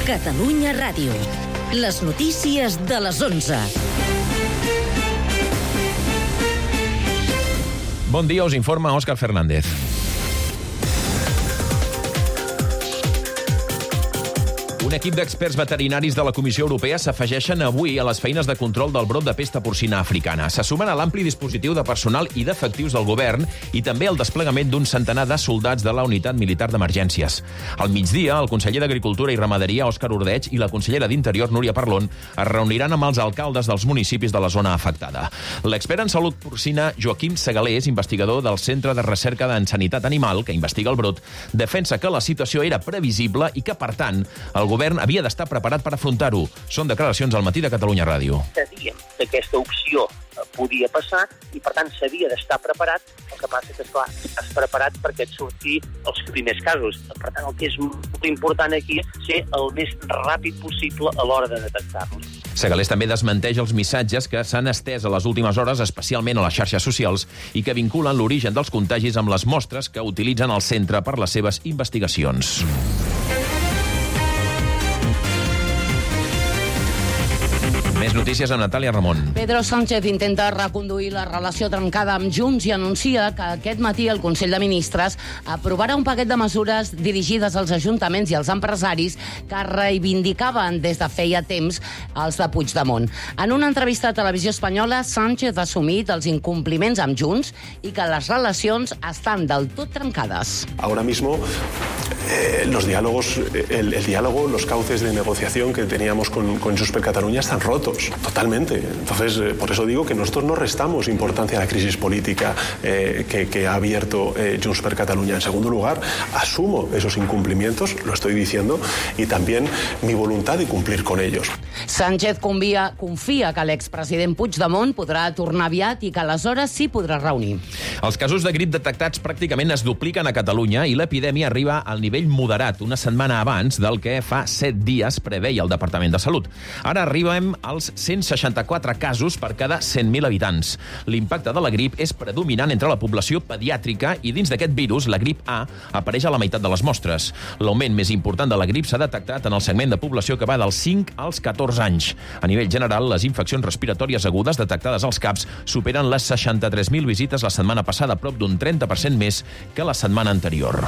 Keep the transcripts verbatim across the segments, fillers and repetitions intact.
Catalunya Ràdio. Les notícies de les onze. Bon dia, us informa Òscar Fernández. Un equip d'experts veterinaris de la Comissió Europea s'afegeixen avui a les feines de control del brot de pesta porcina africana. Se sumen a l'ampli dispositiu de personal i d'efectius del govern i també al desplegament d'un centenar de soldats de la Unitat Militar d'Emergències. Al migdia, el conseller d'Agricultura i Ramaderia, Òscar Ordeig, i la consellera d'Interior, Núria Parlon, es reuniran amb els alcaldes dels municipis de la zona afectada. L'expert en salut porcina, Joaquim Segalés, investigador del Centre de Recerca en Sanitat Animal, que investiga el brot, defensa que la situació era previsible i que, per tant, el govern El govern havia d'estar preparat per afrontar-ho. Són declaracions al Matí de Catalunya Ràdio. Sabíem que aquesta opció podia passar i, per tant, s'havia d'estar preparat. El que passa és que, esclar, estàs preparat perquè et surti els primers casos. Per tant, el que és molt important aquí és ser el més ràpid possible a l'hora de detectar-los. Segalés també desmenteix els missatges que s'han estès a les últimes hores, especialment a les xarxes socials, i que vinculen l'origen dels contagis amb les mostres que utilitzen el centre per les seves investigacions. Més notícies amb Natàlia Ramon. Pedro Sánchez intenta reconduir la relació trencada amb Junts i anuncia que aquest matí el Consell de Ministres aprovarà un paquet de mesures dirigides als ajuntaments i als empresaris que reivindicaven des de feia temps els de Puigdemont. En una entrevista a Televisió Espanyola, Sánchez ha assumit els incompliments amb Junts i que les relacions estan del tot trencades. Ahora mismo eh, los diálogos, el, el diálogo, los cauces de negociación que teníamos con, con Junts per Catalunya están rotos. Totalmente. Entonces, eh, por eso digo que nosotros no restamos importancia a la crisis política eh, que, que ha abierto eh, Junts per Catalunya. En segundo lugar, asumo esos incumplimientos, lo estoy diciendo, y también mi voluntad de cumplir con ellos. Sánchez confia, confia que l'expresident Puigdemont podrà tornar aviat i que aleshores sí podrà reunir. Els casos de grip detectats pràcticament es dupliquen a Catalunya i l'epidèmia arriba al nivell moderat, una setmana abans del que fa set dies preveia el Departament de Salut. Ara arribem als cent seixanta-quatre casos per cada cent mil habitants. L'impacte de la grip és predominant entre la població pediàtrica i dins d'aquest virus, la grip A apareix a la meitat de les mostres. L'augment més important de la grip s'ha detectat en el segment de població que va dels cinc als catorze anys. A nivell general, les infeccions respiratòries agudes detectades als CAPs superen les seixanta-tres mil visites la setmana passada, prop d'un trenta per cent més que la setmana anterior.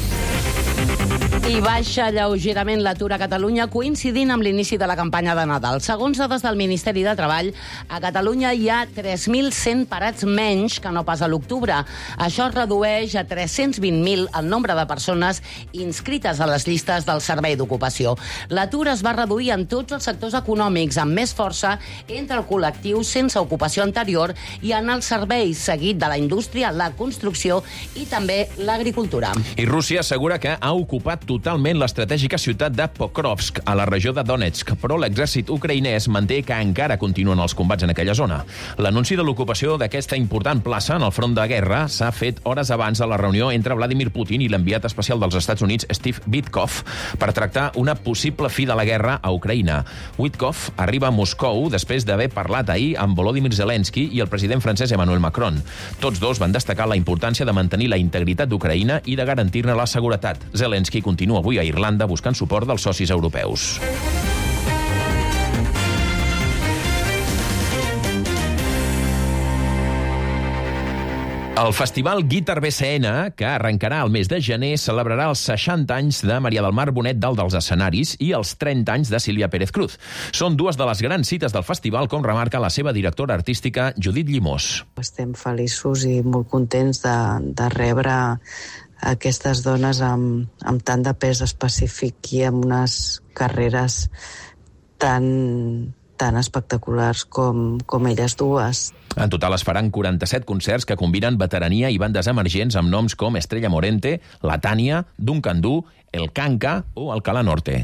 I baixa lleugerament l'atur a Catalunya coincidint amb l'inici de la campanya de Nadal. Segons dades del Ministeri de Treball, a Catalunya hi ha tres mil cent parats menys que no pas a l'octubre. Això redueix a tres-cents vint mil el nombre de persones inscrites a les llistes del Servei d'Ocupació. L'atur es va reduir en tots els sectors econòmics, amb més força entre el col·lectiu sense ocupació anterior i en els serveis, seguit de la indústria, la construcció i també l'agricultura. I Rússia assegura que ha ocupat totalment l'estratègica ciutat de Pokrovsk, a la regió de Donetsk, però l'exèrcit ucraïnès manté que encara continuen els combats en aquella zona. L'anunci de l'ocupació d'aquesta important plaça en el front de guerra s'ha fet hores abans de la reunió entre Vladimir Putin i l'enviat especial dels Estats Units, Steve Witkoff, per tractar una possible fi de la guerra a Ucraïna. Witkoff arriba a Moscou després d'haver parlat ahir amb Volodymyr Zelensky i el president francès Emmanuel Macron. Tots dos van destacar la importància de mantenir la integritat d'Ucraïna i de garantir-ne la seguretat. Zelensky continua avui a Irlanda buscant suport dels socis europeus. El festival Guitar B C N, que arrencarà el mes de gener, celebrarà els seixanta anys de Maria del Mar Bonet dalt dels escenaris i els trenta anys de Sílvia Pérez Cruz. Són dues de les grans cites del festival, com remarca la seva directora artística, Judit Llimós. Estem feliços i molt contents de, de rebre aquestes dones amb, amb tant de pes específic i amb unes carreres tan, tan espectaculars com, com elles dues. En total es faran quaranta-set concerts que combinen veterania i bandes emergents amb noms com Estrella Morente, La Tània, Duncan Du, El Canca o Alcalá Norte.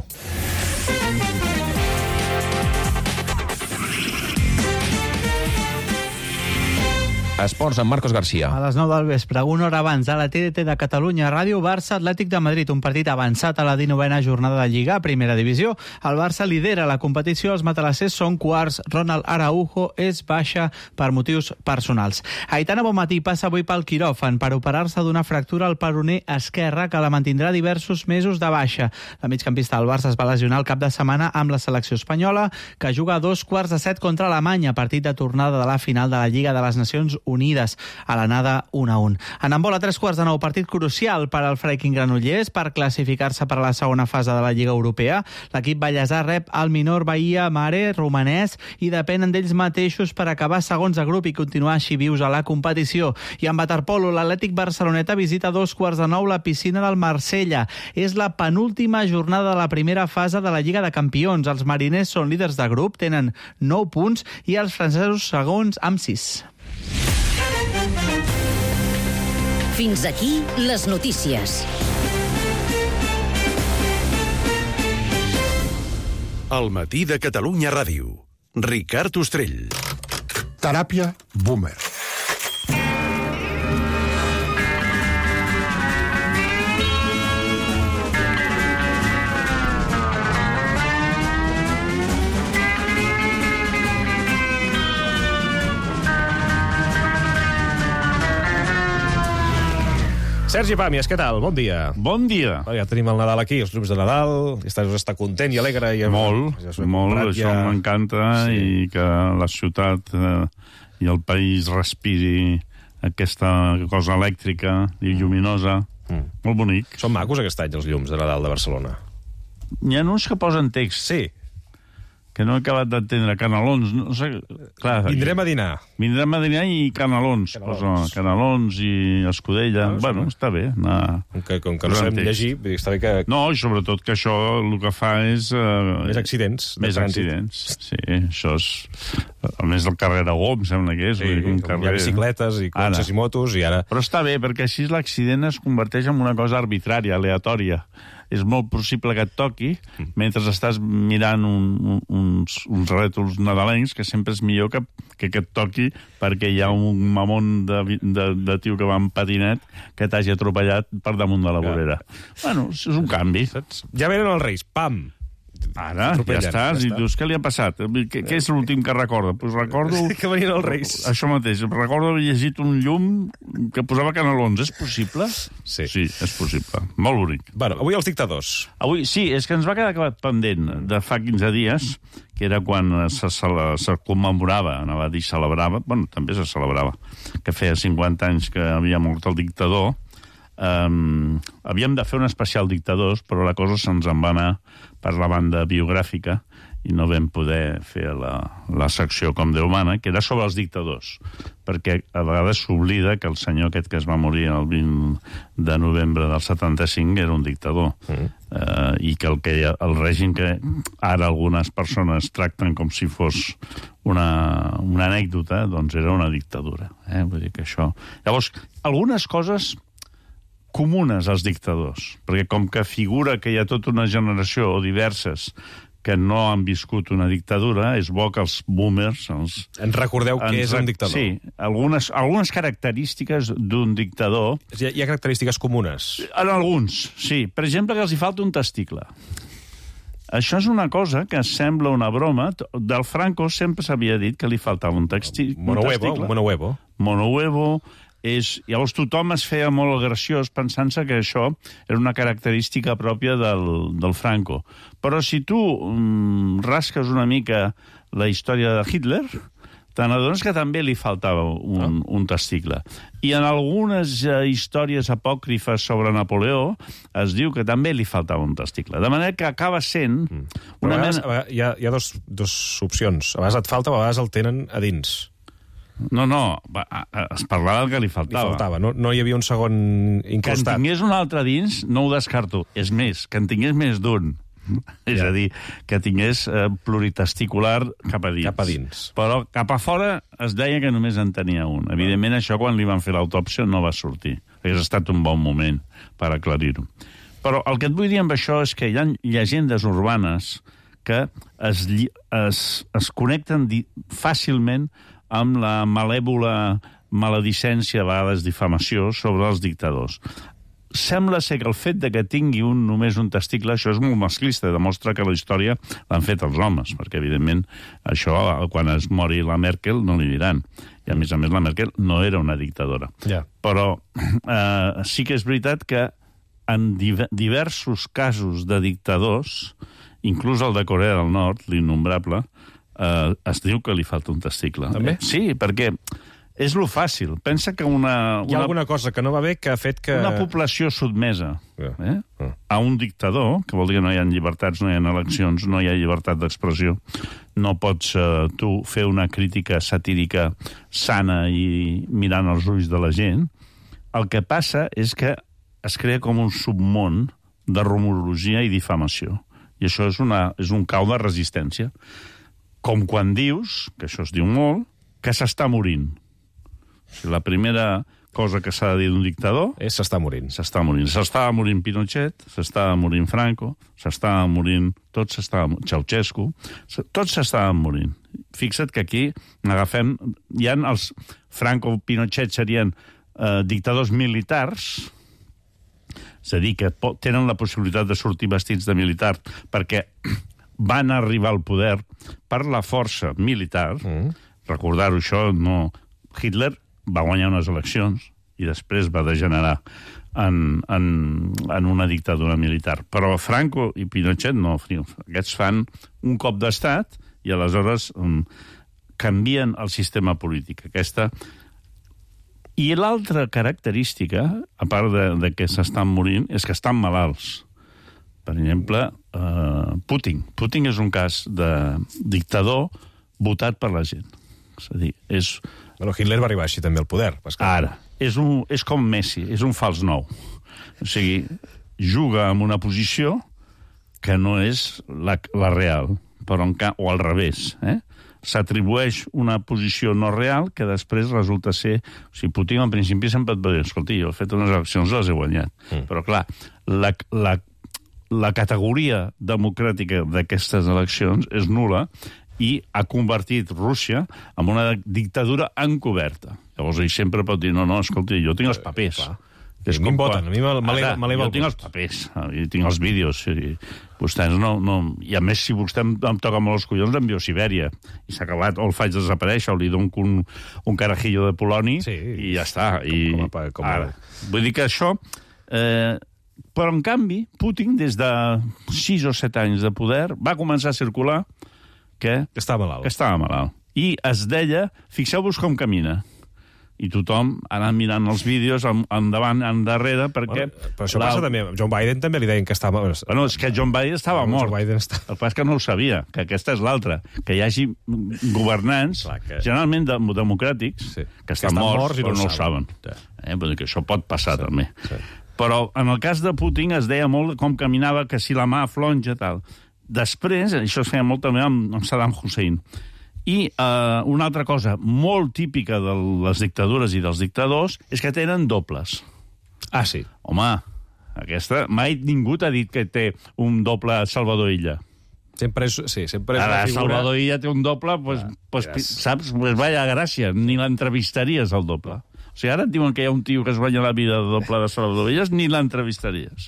Esports amb Marcos García. A les nou del vespre, una hora abans, a la T D T de Catalunya, Ràdio Barça Atlètic de Madrid, un partit avançat a la dinovena jornada de Lliga, primera divisió. El Barça lidera la competició, els matalassers són quarts. Ronald Araujo és baixa per motius personals. Aitana Bonmatí passa avui pel quiròfan per operar-se d'una fractura al peroné esquerre que la mantindrà diversos mesos de baixa. La migcampista del Barça es va lesionar el cap de setmana amb la selecció espanyola, que juga a dos quarts de set contra Alemanya, partit de tornada de la final de la Lliga de les Nacions Unides, a l'anada un a un. En handbol a tres quarts de nou, partit crucial per al Freiking Granollers per classificar-se per a la segona fase de la Lliga Europea. L'equip ballesà rep el Minor Bahia Mare romanès i depenen d'ells mateixos per acabar segons de grup i continuar així vius a la competició. I en waterpolo, l'Atlètic Barceloneta visita a dos quarts de nou la piscina del Marsella. És la penúltima jornada de la primera fase de la Lliga de Campions. Els mariners són líders de grup, tenen nou punts i els francesos segons amb sis. Fins aquí les notícies. El matí de Catalunya Ràdio. Ricard Ostrell. Teràpia Boomer. Sergi Pàmies, què tal? Bon dia. Bon dia. Ja tenim el Nadal aquí, els llums de Nadal, està, està content i alegre. I molt, ja molt, comprat, això ja... m'encanta, sí. I que la ciutat eh, i el país respiri aquesta cosa elèctrica i lluminosa. Mm. Molt bonic. Són macos aquest any, els llums de Nadal de Barcelona. N'hi ha uns que posen text. Sí. Que no he acabat d'entendre. Canelons, no sé... Clar, vindrem a dinar. Vindrem a dinar i canelons. Canelons, posa, canelons i escudella. No, bueno, està bé. Anar... Com que, com que no sabem llegir, està bé que... No, i sobretot que això el que fa és... Uh, més accidents. Més accidents. Sí, això és... A més del carrer Aragó, em sembla que és. Sí, un carrer... Hi ha bicicletes i cotxes i motos i ara... Però està bé, perquè així l'accident es converteix en una cosa arbitrària, aleatòria. És molt possible que et toqui mentre estàs mirant un, un, uns, uns rètols nadalencs, que sempre és millor que, que, que et toqui perquè hi ha un mamón de, de, de tio que va en patinet que t'hagi atropellat per damunt de la vorera. Ja. Bueno, és un canvi. Saps? Ja venen els Reis, pam! Ara, ja estàs, ja i dius, què li ha passat? Què, què és l'últim que recorda? Pues recordo... que venien els Reis. Això mateix, recordo haver llegit un llum que posava canelons. És possible? Sí. Sí, és possible. Molt bonic. Bueno, avui els dictadors. Avui, sí, és que ens va quedar pendent de fa quinze dies, que era quan se, se, se commemorava, anava a dir celebrava, bueno, també se celebrava, que feia cinquanta anys que havia mort el dictador. Um, havíem de fer un especial dictadors, però la cosa se'ns en va anar per la banda biogràfica i no vam poder fer la, la secció com Déu mana, que era sobre els dictadors, perquè a vegades s'oblida que el senyor aquest que es va morir el vint de novembre del setanta-cinc era un dictador, mm. uh, i que el, que el règim que ara algunes persones tracten com si fos una, una anècdota, doncs era una dictadura. Eh? Vull dir que això... Llavors, algunes coses comunes als dictadors, perquè com que figura que hi ha tota una generació o diverses que no han viscut una dictadura, és bo que els boomers... Els, ens recordeu què ens, és un dictador. Sí, algunes, algunes característiques d'un dictador... Hi ha, hi ha característiques comunes? En alguns, sí. Per exemple, que els hi falta un testicle. Això és una cosa que sembla una broma. Del Franco sempre s'havia dit que li faltava un, texti, un monohuevo, testicle. Un monohuevo. Monohuevo... És, llavors tothom es feia molt graciós pensant-se que això era una característica pròpia del, del Franco. Però si tu mm, rasques una mica la història de Hitler, te n'adones que també li faltava un, ah. un testicle. I en algunes uh, històries apòcrifes sobre Napoleó es diu que també li faltava un testicle. De manera que acaba sent... Mm. Una a vegades, mena... a vegades, hi ha, hi ha dos, dos opcions. A vegades et falta, a vegades el tenen a dins. No, no, es parlava del que li faltava. Li faltava, no, no hi havia un segon incrustat. Que en tingués un altre dins, no ho descarto. És més, que en tingués més d'un. És ja. a dir, que tingués eh, pluritesticular cap a dins. Cap a dins. Però cap a fora es deia que només en tenia un. Evidentment, això quan li van fer l'autòpsia no va sortir. Hauria estat un bon moment per aclarir-ho. Però el que et vull dir amb això és que hi ha llegendes urbanes que es, es, es connecten fàcilment amb la malèvola maledicència, a vegades difamació, sobre els dictadors. Sembla ser que el fet de que tingui un, només un testicle, això és molt masclista, demostra que la història l'han fet els homes, perquè, evidentment, això, quan es mori la Merkel, no li diran. I, a més a més, la Merkel no era una dictadora. Ja. Però eh, sí que és veritat que en diversos casos de dictadors, inclús el de Corea del Nord, l'innombrable, eh, es diu que li falta un testicle. També? Eh, sí, perquè és lo fàcil. Pensa que una... Hi ha una, alguna cosa que no va bé que ha fet que... Una població sotmesa Yeah. eh, Yeah. a un dictador, que vol dir que no hi ha llibertats, no hi ha eleccions, no hi ha llibertat d'expressió, no pots eh, tu fer una crítica satírica sana i mirant els ulls de la gent. El que passa és que es crea com un submón de rumorologia i difamació. I això és, una, és un cau de resistència. Com quan dius, que això es diu molt, que s'està morint. La primera cosa que s'ha de dir d'un dictador... És s'està morint. S'està morint. S'estava morint Pinochet, s'estava morint Franco, s'estava morint... Tots s'estaven... Ceausescu. Tots s'estaven morint. Fixa't que aquí agafem... Hi ha els... Franco, Pinochet serien eh, dictadors militars, és a dir, que tenen la possibilitat de sortir vestits de militar perquè van arribar al poder per la força militar. Mm. Recordar-ho, això, no... Hitler va guanyar unes eleccions i després va degenerar en, en, en una dictadura militar. Però Franco i Pinochet no. Aquests fan un cop d'estat i aleshores um, canvien el sistema polític. Aquesta... I l'altra característica, a part de, de que s'estan morint, és que estan malalts. Per exemple, uh, Putin. Putin és un cas de dictador votat per la gent. És a dir, és... Bueno, Hitler va arribar així també al poder. Pascal. Ara, és, un, és com Messi, és un fals nou. O sigui, juga en una posició que no és la, la real, però en ca... o al revés, eh? S'atribueix una posició no real que després resulta ser... O sigui, Putin, en principi, sempre et va dir, escolti, jo he fet unes eleccions, les he guanyat. Mm. Però, clar, la, la, la categoria democràtica d'aquestes eleccions és nul·la i ha convertit Rússia en una dictadura encoberta. Llavors, ell sempre pot dir, no, no, escolti, jo tinc els papers. Eh, a mi em voten, a mi m'eleva el Jo tinc els papers, jo tinc els vídeos. I vostès no, no... I a més, si vostè em, em toca molt els collons, l'envio a Sibèria. I s'ha acabat, o el faig desaparèixer, o li dono un, un carajillo de poloni, sí, i ja està. Com, I, com a, com a... Ara, vull dir que això... Eh, però, en canvi, Putin, des de sis o set anys de poder, va començar a circular que... Que estava malalt. Que estava malalt. I es deia, fixeu-vos com camina. I tothom ha anat mirant els vídeos endavant, endarrere, perquè... Bueno, però això la... passa també. John Biden també li deien que estava... Bueno, és que John Biden estava no, mort. John Biden està... El pas que no ho sabia, que aquesta és l'altra. Que hi hagi governants, Clar, que... generalment de, democràtics, sí. que estan, que estan morts, morts però no, no ho saben. saben. Sí. Eh? Vull dir que això pot passar, sí. també. Sí. Però en el cas de Putin es deia molt com caminava, que si la mà flonja, tal... Després, això es feia molt també amb, amb Saddam Hussein. I uh, una altra cosa molt típica de les dictadures i dels dictadors és que tenen dobles. Ah, sí? Home, aquesta... Mai ningú t'ha dit que té un doble Salvador Illa. Sempre és, sí, sempre és Ara, una figura... Salvador Illa té un doble, pues, ah, pues, yes. saps? Pues vaya gràcia, ni l'entrevistaries al doble. O sigui, ara et diuen que hi ha un tio que es guanya la vida de doble de Salvador Illa, ni l'entrevistaries.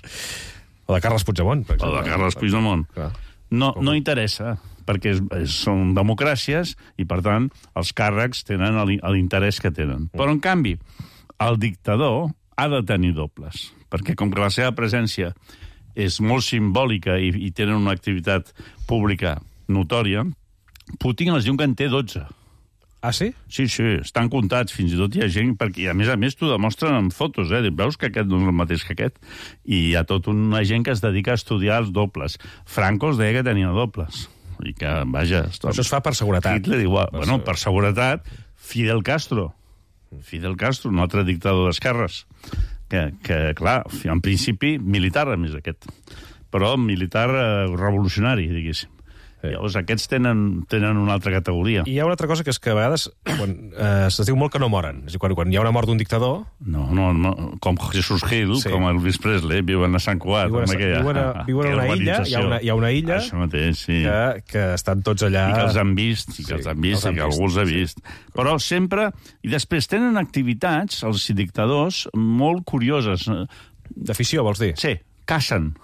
O de Carles Puigdemont, per exemple. O de Carles Puigdemont. Clar. No, no interessa, perquè és, és, són democràcies i, per tant, els càrrecs tenen l'interès que tenen. Però, en canvi, el dictador ha de tenir dobles, perquè com que la seva presència és molt simbòlica i, i tenen una activitat pública notòria, Putin els diu que en té dotze. Ah, sí? Sí, sí, estan comptats, fins i tot hi ha gent, perquè i a més a més t'ho demostren en fotos, eh? Veus que aquest no és el mateix que aquest? I hi ha tota una gent que es dedica a estudiar els dobles. Franco es deia que tenia dobles. I que, vaja... Això es fa per seguretat. Hitler igual. Per bueno, per seguretat, Fidel Castro. Fidel Castro, un altre dictador d'esquerres. Que, que, clar, en principi, militar, a més, aquest. Però militar eh, revolucionari, diguéssim. Sí. Llavors, aquests tenen, tenen una altra categoria. I hi ha una altra cosa, que és que a vegades quan, eh, es diu molt que no moren. És a dir, quan, quan hi ha una mort d'un dictador... No, no, no, com Jesus Hill, Sí. com Elvis Presley, viuen a Sant Cugat. Viuen a, home, que hi ha- viuen a, viuen a una illa, hi ha una, hi ha una illa Això mateix, sí. que, que estan tots allà... I que els han vist, i que els han vist, els han i que vist, algú els ha sí. vist. Però sempre... I després tenen activitats, els dictadors, molt curioses. D'afició, vols dir? Sí, cacen.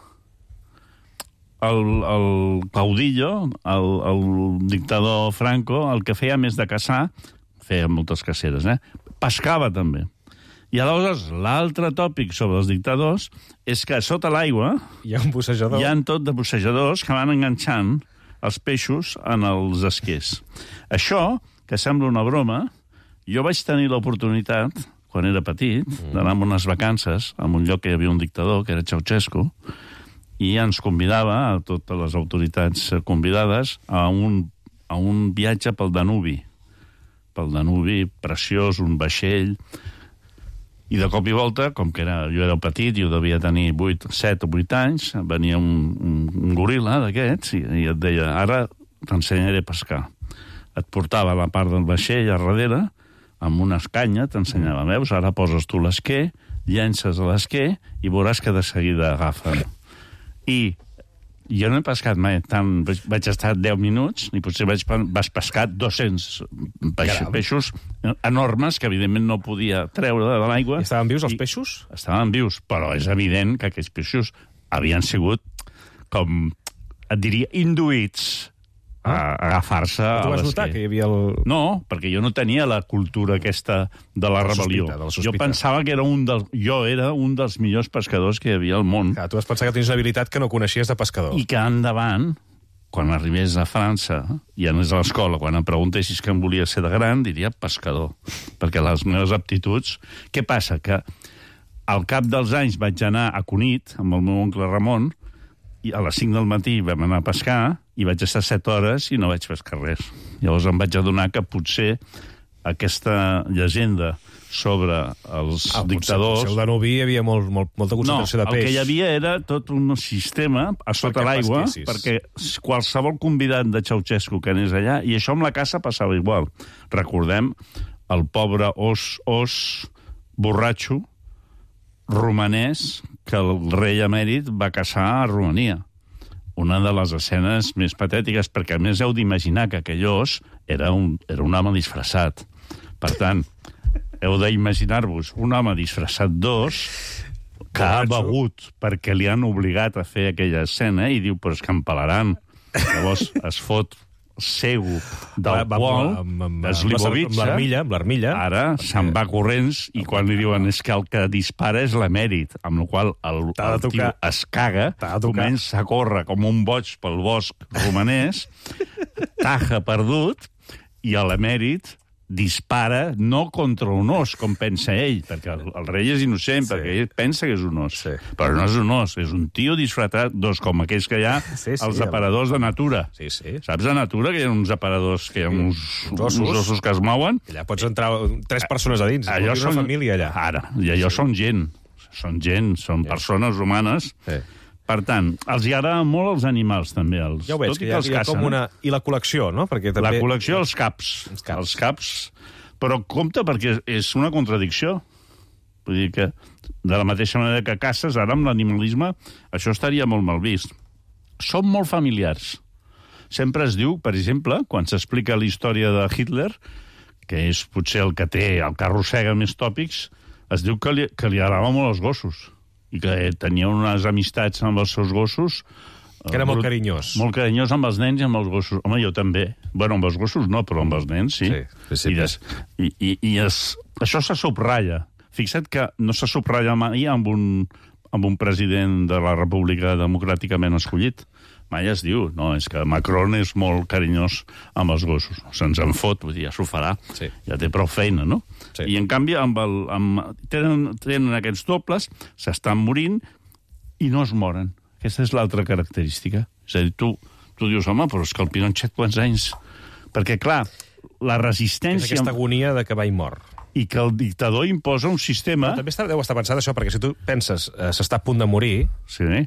El, el caudillo, el, el dictador Franco, el que feia més de caçar, feia moltes caceres, eh? Pescava també. I aleshores, l'altre tòpic sobre els dictadors és que sota l'aigua hi ha un bussejador. Hi ha tot de bussejadors que van enganxant els peixos en els esquers. Això, que sembla una broma, jo vaig tenir l'oportunitat, quan era petit, mm. d'anar amb unes vacances a un lloc que hi havia un dictador, que era Ceausescu, i ens convidava, a totes les autoritats convidades, a un, a un viatge pel Danubi. Pel Danubi, preciós, un vaixell. I de cop i volta, com que era, jo era petit, jo devia tenir vuit, set o vuit anys, venia un, un, un goril·la d'aquests i, i et deia, ara t'ensenyaré a pescar. Et portava a la part del vaixell a darrere, amb una escanya, t'ensenyava, veus, ara poses tu l'esquer, llences a l'esquer i veuràs que de seguida agafen. I jo no he pescat mai tant, vaig estar deu minuts i potser vaig, vaig pescar dos-cents peixos, peixos enormes que evidentment no podia treure de l'aigua. I estaven vius els peixos? Estaven vius, però és evident que aquests peixos havien sigut com, et diria, induïts a agafar-se a l'esquer. Tu vas notar que hi havia el... No, perquè jo no tenia la cultura aquesta de la rebel·lió. Sospita, de la sospita. Jo pensava que era un dels, jo era un dels millors pescadors que hi havia al món. Clar, tu vas pensar que tenies una habilitat que no coneixies de pescador. I que endavant, quan arribés a França i anés a l'escola, quan em preguntessis què em volia ser de gran, diria pescador. Perquè les meves aptituds... Què passa? Que al cap dels anys vaig anar a Cunit amb el meu oncle Ramon i a les cinc del matí vam anar a pescar i vaig estar set hores i no vaig pescar res. Llavors em vaig adonar que potser aquesta llegenda sobre els ah, dictadors... Potser al Danubi hi havia molt, molt, molta concentració no, de peix. No, el que hi havia era tot un sistema a sota l'aigua perquè qualsevol convidat de Ceausescu que anés allà, i això amb la caça passava igual. Recordem el pobre os, os borratxo romanès que el rei emèrit va caçar a Romania. Una de les escenes més patètiques, perquè a més heu d'imaginar que aquell os era un, era un home disfressat. Per tant, heu d'imaginar-vos un home disfressat d'os que ha begut perquè li han obligat a fer aquella escena i diu, però és que em pelaran. Llavors es fot cego d'alcohol, Slivovitza, amb l'armilla, ara se'n va corrents i quan li diuen és que el que dispara és l'emèrit, amb la qual el, el tio es caga, comença a córrer com un boig pel bosc romanès, taja perdut, i l'emèrit dispara no contra un os, com pensa ell, perquè el, el rei és innocent, sí. perquè ell pensa que és un os. Sí. Però no és un os, és un tio disfratat d'os, com aquells que hi ha sí, sí, els aparadors de Natura. Sí, sí. Saps a Natura que hi ha uns aparadors, que hi ha uns, uns, ossos. uns ossos que es mouen? Allà pots entrar tres persones a dins, allò són una família allà. Ara, i allò sí. són gent, són gent, són sí. persones humanes. Sí. Per tant, els hi agraden molt els animals, també. Els, ja ho veig, que hi ha, hi ha com una... I la col·lecció, no? Perquè també... La col·lecció, els caps. Els caps. Els caps. Però compte, perquè és una contradicció. Vull dir que, de la mateixa manera que caces, ara amb l'animalisme, això estaria molt mal vist. Són molt familiars. Sempre es diu, per exemple, quan s'explica la història de Hitler, que és potser el que té, el que arrossega més tòpics, es diu que li, que li agradaven molt els gossos i que tenia unes amistats amb els seus gossos. Que era molt carinyós. Molt carinyós amb els nens i amb els gossos. Home, jo també. Bueno, amb els gossos no, però amb els nens sí. sí, sí I, des, i, i, i es, això se subratlla. Fixa't que no se subratlla mai amb un, amb un president de la República democràticament escollit. Mai es diu, no, és que Macron és molt carinyós amb els gossos. Se'ns en fot, vull dir, ja s'ho farà. Sí. Ja té prou feina, no? Sí. I, en canvi, amb el, amb, tenen, tenen aquests dobles, s'estan morint i no es moren. Aquesta és l'altra característica. És a dir, tu, tu dius, home, però és que el Pinochet quants anys... Perquè, clar, la resistència... És aquesta agonia de que va i mor. I que el dictador imposa un sistema... Però també està, deu estar pensat això, perquè si tu penses eh, s'està a punt de morir... Sí,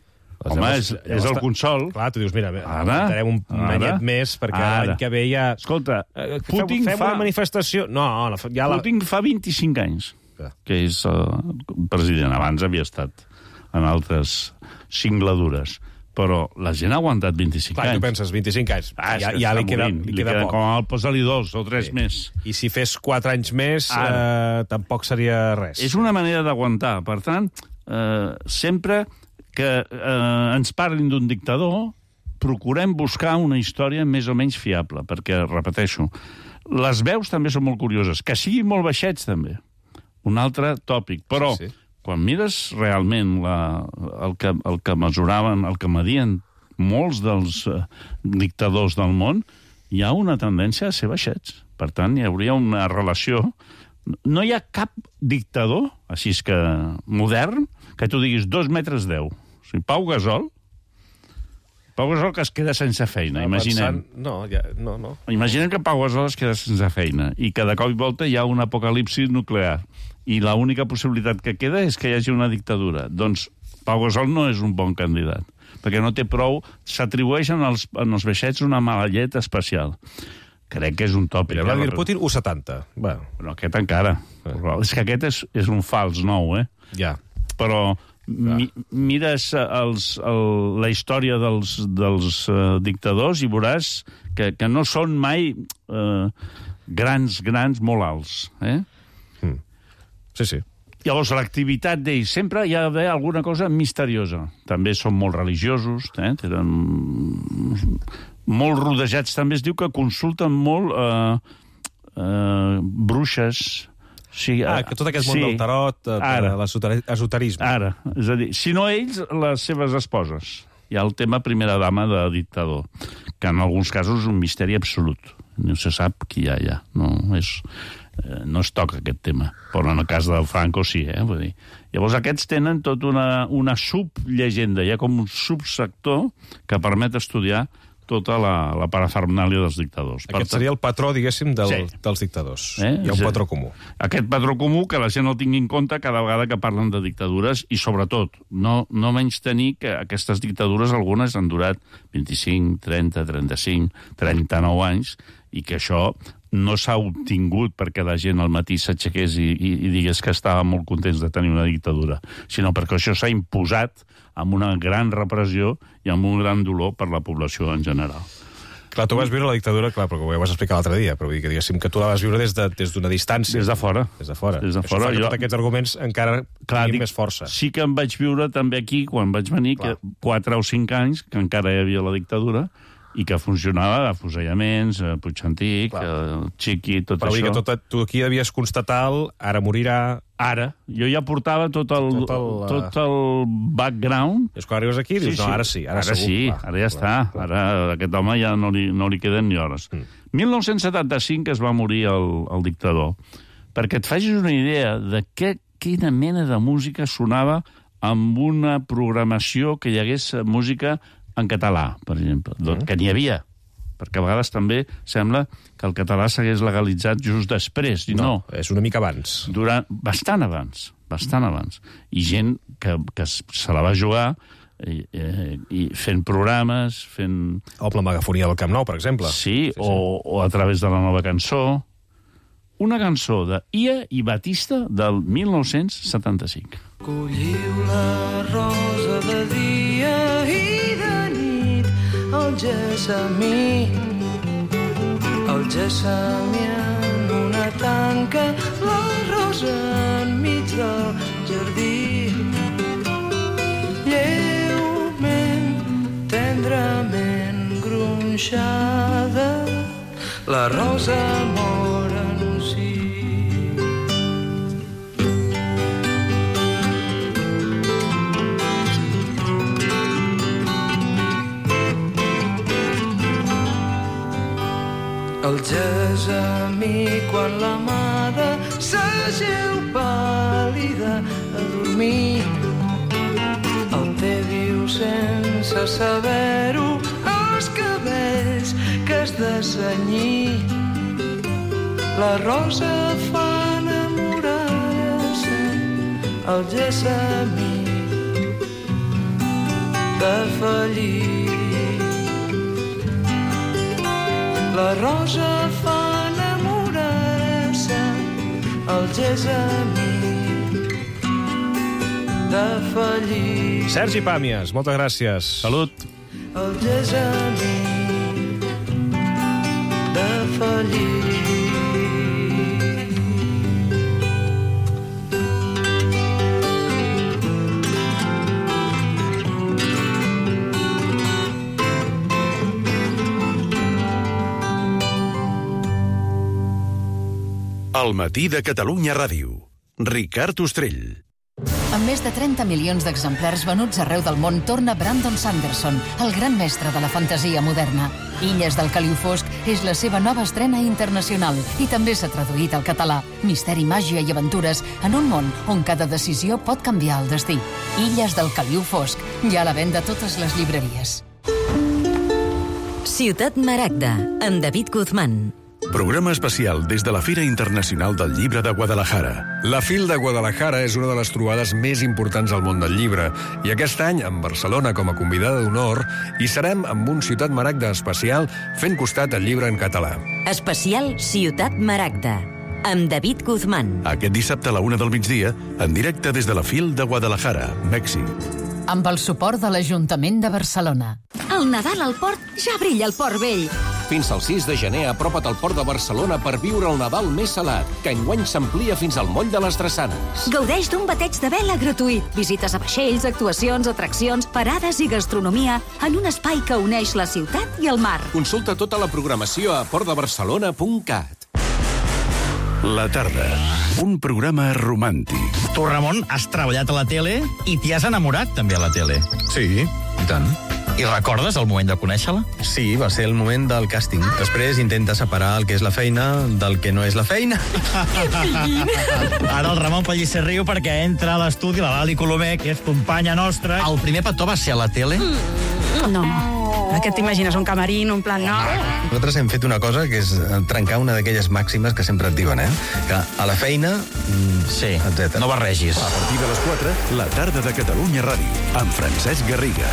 Home, és, és el consol. Clar, tu dius, mira, aguantarem un anyet més perquè l'any que ve ja... Escolta, eh, Putin fem fa... una manifestació... No, no ja la... Putin fa vint-i-cinc anys que és uh, president. Abans havia estat en altres cingladures. Però la gent ha aguantat vint-i-cinc Clar, anys. tu penses, vint-i-cinc anys. Ah, ja ja li queda, li queda poc. Com el posa-li dos o tres sí. més. I si fes quatre anys més, eh, tampoc seria res. És una manera d'aguantar. Per tant, eh, sempre que eh, ens parlin d'un dictador, procurem buscar una història més o menys fiable, perquè, repeteixo, les veus també són molt curioses. Que siguin molt baixets, també. Un altre tòpic. Però, sí, sí. quan mires realment la, el, que, el que mesuraven, el que medien molts dels uh, dictadors del món, hi ha una tendència a ser baixets. Per tant, hi hauria una relació... No hi ha cap dictador, així és que modern, que tu diguis dos metres deu. O sigui, Pau Gasol, Pau Gasol que es queda sense feina, imaginem. No, ja, no, no. Imaginem que Pau Gasol es queda sense feina i que de cop i volta hi ha un apocalipsi nuclear i l'única possibilitat que queda és que hi hagi una dictadura. Doncs Pau Gasol no és un bon candidat, perquè no té prou... S'atribueixen als, als baixets una mala llet especial. Crec que és un tòpic. Mira, Vladimir Putin, u setanta. Bueno. Però aquest encara. Eh. És que aquest és, és un fals nou, eh? Ja. Però mi, mires els, el, la història dels, dels uh, dictadors i veuràs que, que no són mai uh, grans, grans, molt alts. Eh? Mm. Sí, sí. Llavors, l'activitat d'ells sempre hi ha d'haver alguna cosa misteriosa. També són molt religiosos, eh? Tenen molt rodejats. També es diu que consulten molt eh, eh, bruixes. Sí, ah, que tot aquest món sí. del tarot, l'esoterisme. Ara, és a dir, si no ells, les seves esposes. Hi ha el tema primera dama de dictador, que en alguns casos és un misteri absolut. No se sap qui hi ha allà. No, és, eh, no es toca aquest tema. Però en el cas del Franco sí, eh? Vull dir. Llavors aquests tenen tot una, una subllegenda, hi ha com un subsector que permet estudiar tota la, la parafernàlia dels dictadors. Aquest per seria el patró, diguéssim, del, sí. dels dictadors. Eh? Hi ha un sí. patró comú. Aquest patró comú que la gent el tingui en compte cada vegada que parlen de dictadures i, sobretot, no, no menys tenir que aquestes dictadures, algunes han durat vint-i-cinc, trenta, trenta-cinc, trenta-nou anys i que això no s'ha obtingut perquè la gent al matí s'aixequés i, i, i digués que estava molt contents de tenir una dictadura, sinó perquè això s'ha imposat amb una gran repressió i amb un gran dolor per la població en general. Clar, tu vas viure la dictadura, clar, però ho vas explicar l'altre dia, però vull dir que diguéssim que tu la vas viure des d'una de, des distància. Des de fora. Des de fora. Des de Això fora. fa que jo... tots aquests arguments encara clar, tinguin més força. Sí que em vaig viure també aquí, quan vaig venir, clar. que quatre o cinc anys, que encara hi havia la dictadura, i que funcionava afusellaments, eh, Puig Antic, eh, Chiqui, tot però això. Però tot, tu aquí devies constatar el ara morirà... Ara. Jo ja portava tot el, tot el, tot el background. I és quan arribes aquí dius, sí, sí. no, ara sí, ara, ara segur. sí, clar, ara ja clar, està. Clar. Ara aquest home ja no li, no li queden ni hores. Mm. mil nou-cents setanta-cinc es va morir el, el dictador. Perquè et facis una idea de què, quina mena de música sonava amb una programació que hi hagués música en català, per exemple, mm. que n'hi havia, perquè a vegades també sembla que el català s'hagués legalitzat just després, i no. No, és una mica abans. Durant, bastant abans, bastant abans. I gent que, que se la va jugar i, eh, i fent programes, fent... O la megafonia del Camp Nou, per exemple. Sí, sí, sí. O, o a través de la nova cançó. Una cançó de Ia i Batista del mil nou-cents setanta-cinc. Colliu la rosa de dia i de nit, el gessamí, el gessamí en una tanca, la rosa enmig del jardí. Lleument, tendrament gronxada, la rosa mor en un sí. El gessamí, quan l'amada s'ageu pàl·lida a dormir, el té diu sense saber-ho els cabells que has de cenyir. La rosa fa enamorar-se el gessamí defallir. La rosa fa enamorar-se, el gessamí defallir. Sergi Pàmies, moltes gràcies. Salut. El gessamí defallir. El matí de Catalunya Ràdio. Ricard Ostrell. Amb més de trenta milions d'exemplars venuts arreu del món, torna Brandon Sanderson, el gran mestre de la fantasia moderna. Illes del Caliu Fosc és la seva nova estrena internacional i també s'ha traduït al català. Misteri, màgia i aventures en un món on cada decisió pot canviar el destí. Illes del Caliu Fosc, ja a la venda a totes les llibreries. Ciutat Maragda, amb David Guzmán. Programa especial des de la Fira Internacional del Llibre de Guadalajara. La FIL de Guadalajara és una de les trobades més importants al món del llibre i aquest any, amb Barcelona com a convidada d'honor, hi serem amb un Ciutat Maragda especial fent costat al llibre en català. Especial Ciutat Maragda, amb David Guzmán. Aquest dissabte a la una del migdia, en directe des de la FIL de Guadalajara, Mèxic. Amb el suport de l'Ajuntament de Barcelona. El Nadal al port ja brilla el Port Vell. Fins al sis de gener apropa't al Port de Barcelona per viure el Nadal més salat, que enguany s'amplia fins al Moll de les Drassanes. Gaudeix d'un bateig de vela gratuït, visites a vaixells, actuacions, atraccions, parades i gastronomia en un espai que uneix la ciutat i el mar. Consulta tota la programació a port de barcelona punt cat. La tarda, un programa romàntic. Tu, Ramon, has treballat a la tele i t'hi has enamorat també a la tele. Sí, i tant. I recordes el moment de conèixer-la? Sí, va ser el moment del càsting. Després intenta separar el que és la feina del que no és la feina. Ara el Ramon Pellicer riu perquè entra a l'estudi la Lali Colomer, que és companya nostra. El primer petó va ser a la tele? No. Aquest t'imagines un camarín, un plan nou? Nosaltres hem fet una cosa que és trencar una d'aquelles màximes que sempre et diuen, eh? Que a la feina... Sí, etcètera. No barregis. A partir de les quatre, la tarda de Catalunya Ràdio, amb Francesc Garriga.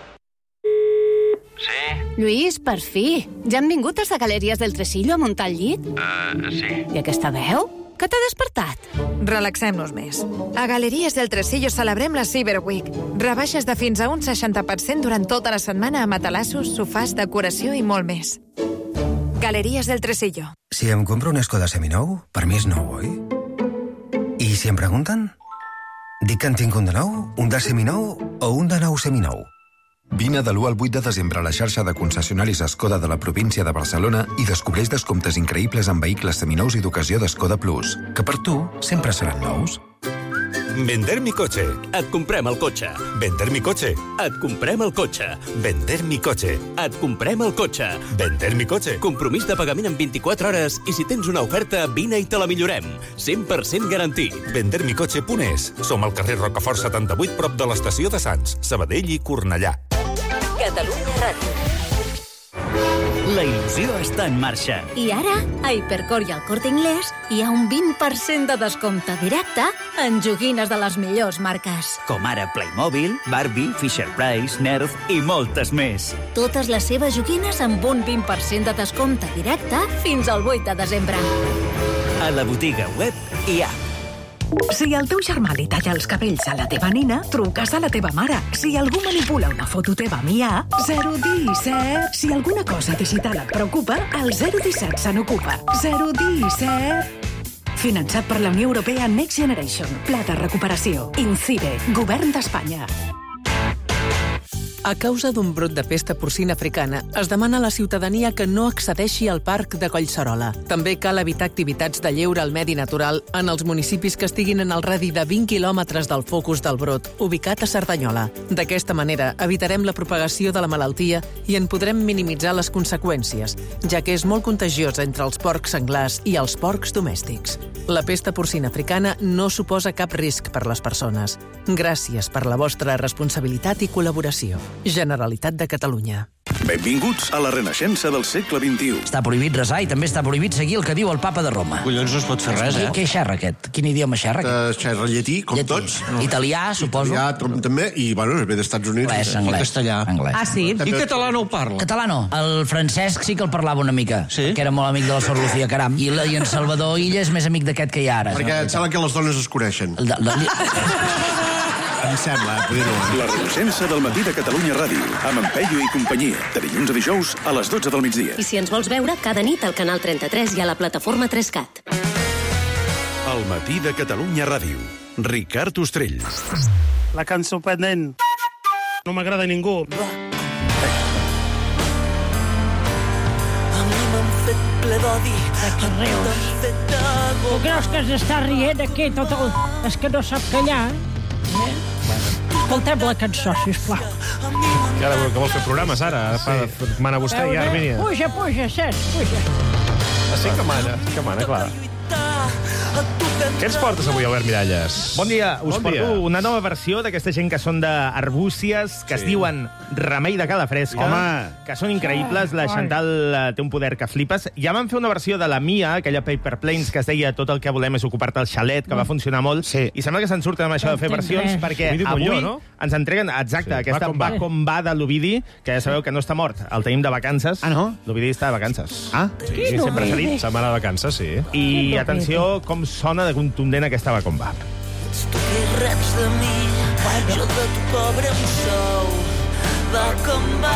Sí? Lluís, per fi. Ja han vingut els de Galeries del Tresillo a muntar el llit? Uh, sí. I aquesta veu? Que t'ha despertat? Relaxem-nos més. A Galeries del Tresillo celebrem la Cyber Week. Rebaixes de fins a un seixanta per cent durant tota la setmana a matalassos, sofàs, decoració i molt més. Galeries del Tresillo. Si em compro un Skoda seminou, per mi és nou, oi? I si em pregunten? Dic que en tinc un de nou, un de seminou o un de nou seminou. Vine de l'u al vuit de desembre a la xarxa de concessionaris Skoda de la província de Barcelona i descobreix descomptes increïbles en vehicles seminous i d'ocasió d'Skoda Plus, que per tu sempre seran nous. Vender mi coche. Et comprem el cotxe. Vender mi coche. Et comprem el cotxe. Vender mi coche. Et comprem el cotxe. Vender mi coche. Compromís de pagament en vint-i-quatre hores i si tens una oferta, vine i te la millorem. cent per cent garantit. vender mi cotxe punt es. Som al carrer Rocafort setanta-vuit, prop de l'estació de Sants, Sabadell i Cornellà. Catalunya Ràdio. La il·lusió està en marxa. I ara, a Hipercor i al Corte Inglés hi ha un vint per cent de descompte directe en joguines de les millors marques. Com ara Playmobil, Barbie, Fisher-Price, Nerf i moltes més. Totes les seves joguines amb un vint per cent de descompte directe fins al vuit de desembre. A la botiga web i app. Si el teu germà li talla els cabells a la teva nina, truques a la teva mare. Si algú manipula una foto teva amb I A, zero disset. Si alguna cosa digital et preocupa, el zero disset se n'ocupa. zero disset. Finançat per la Unió Europea Next Generation. Pla de recuperació. INCIBE. Govern d'Espanya. A causa d'un brot de pesta porcina africana, es demana a la ciutadania que no accedeixi al parc de Collserola. També cal evitar activitats de lleure al medi natural en els municipis que estiguin en el radi de vint quilòmetres del focus del brot, ubicat a Cerdanyola. D'aquesta manera, evitarem la propagació de la malaltia i en podrem minimitzar les conseqüències, ja que és molt contagiosa entre els porcs senglars i els porcs domèstics. La pesta porcina africana no suposa cap risc per les persones. Gràcies per la vostra responsabilitat i col·laboració. Generalitat de Catalunya. Benvinguts a la renaixença del segle vint-i-u. Està prohibit resar i també està prohibit seguir el que diu el papa de Roma. Collons, no es pot fer res, eh? Què xerra aquest? Quin idioma xerra? Uh, xerra llatí, com llatí. tots. No. Italià, suposo. Italià, també, i, bueno, ve d'Estats Units. Anglès, anglès. I castellà. Anglès. Ah, sí? I català no ho parla? Català no. El Francesc sí que el parlava una mica, sí? Que era molt amic de la Sor Lucía Caram. I, la, i en Salvador Illa és més amic d'aquest que hi ha ara. Perquè no? em sembla que les dones es coneixen. El, el, el... Em sembla, eh? Poder no. La renaixença del matí de Catalunya Ràdio, amb en Peyu i companyia, de dilluns a dijous a les dotze del migdia. I si ens vols veure, cada nit al canal trenta-tres i a la plataforma tres cat. El matí de Catalunya Ràdio. Ricard Ostrell. La cançó pendent. No m'agrada a ningú. A mi m'han fet ple d'odi. Que rius. Tu creus que s'està rient aquí tot el... És que no sap callar, eh? Escoltem la cançó, sisplau. I ara que vols fer programes, ara? Ara mana vostè i Armínia. Puja, puja, Cesc, puja. Ah, sí que mana, sí que mana, clar. Què ens portes avui, Albert Miralles? Bon dia. Us bon porto dia. una nova versió d'aquesta gent que són d'arbúcies, que sí. es diuen Remei de Cada Fresca, Home. que són increïbles. La Chantal uh, té un poder que flipes. Ja van fer una versió de la Mia, aquella Paper Planes, que es deia Tot el que volem és ocupar-te el xalet, que mm. va funcionar molt. Sí. I sembla que se'n surten amb això de fer versions, res. perquè Ovidi avui Molló, no? ens entreguen, exacte, sí. aquesta va com, va com va de l'Ovidi, que ja sabeu que no està mort. El tenim de vacances. Ah, no? L'Ovidi està de vacances. Ah? Sí, sí sempre s'ha dit. Setmana de vacances, sí. I atenció com sona de contundent aquesta va com va. Ets tu que reps de mi, jo de tu cobre un sou. Va com va,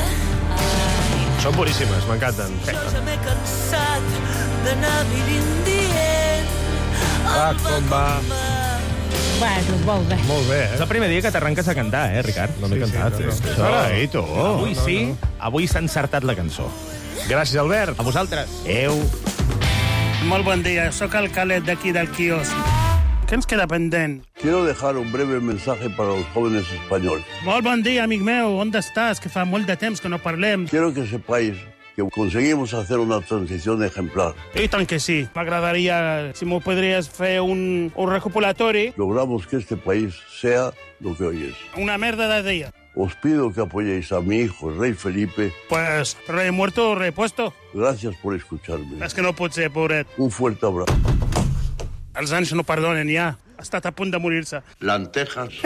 eh? Són boníssimes, m'encanten. Jo ja m'he cansat d'anar vivint dient. Va com va. Bueno, molt bé. Molt bé, eh? És el primer dia que t'arranques a cantar, eh, Ricard? No m'he sí, cantat. Sí, sí, no. Carai, tu. Avui no, sí, no. avui s'ha encertat la cançó. Gràcies, Albert. A vosaltres. Adéu. Molt bon dia, sóc el Calet d'aquí del quiosc. Què ens queda pendent? Quiero dejar un breve mensaje para los jóvenes españoles. Molt bon dia, amic meu. On estàs? Que fa molt de temps que no parlem. Quiero que sepáis que conseguimos hacer una transición ejemplar. I tant que sí. M'agradaria, si m'ho podries fer un, un recopulatori. Logramos que este país sea lo que hoy es. Una merda de dia. Os pido que apoyéis a mi hijo, el rey Felipe. Pues, rey muerto, rey puesto. Gracias por escucharme. És que no pot ser, pobret. Un fuerte abrazo. Els anys no perdonen, ja. Ha estat a punt de morir-se. Lentejas.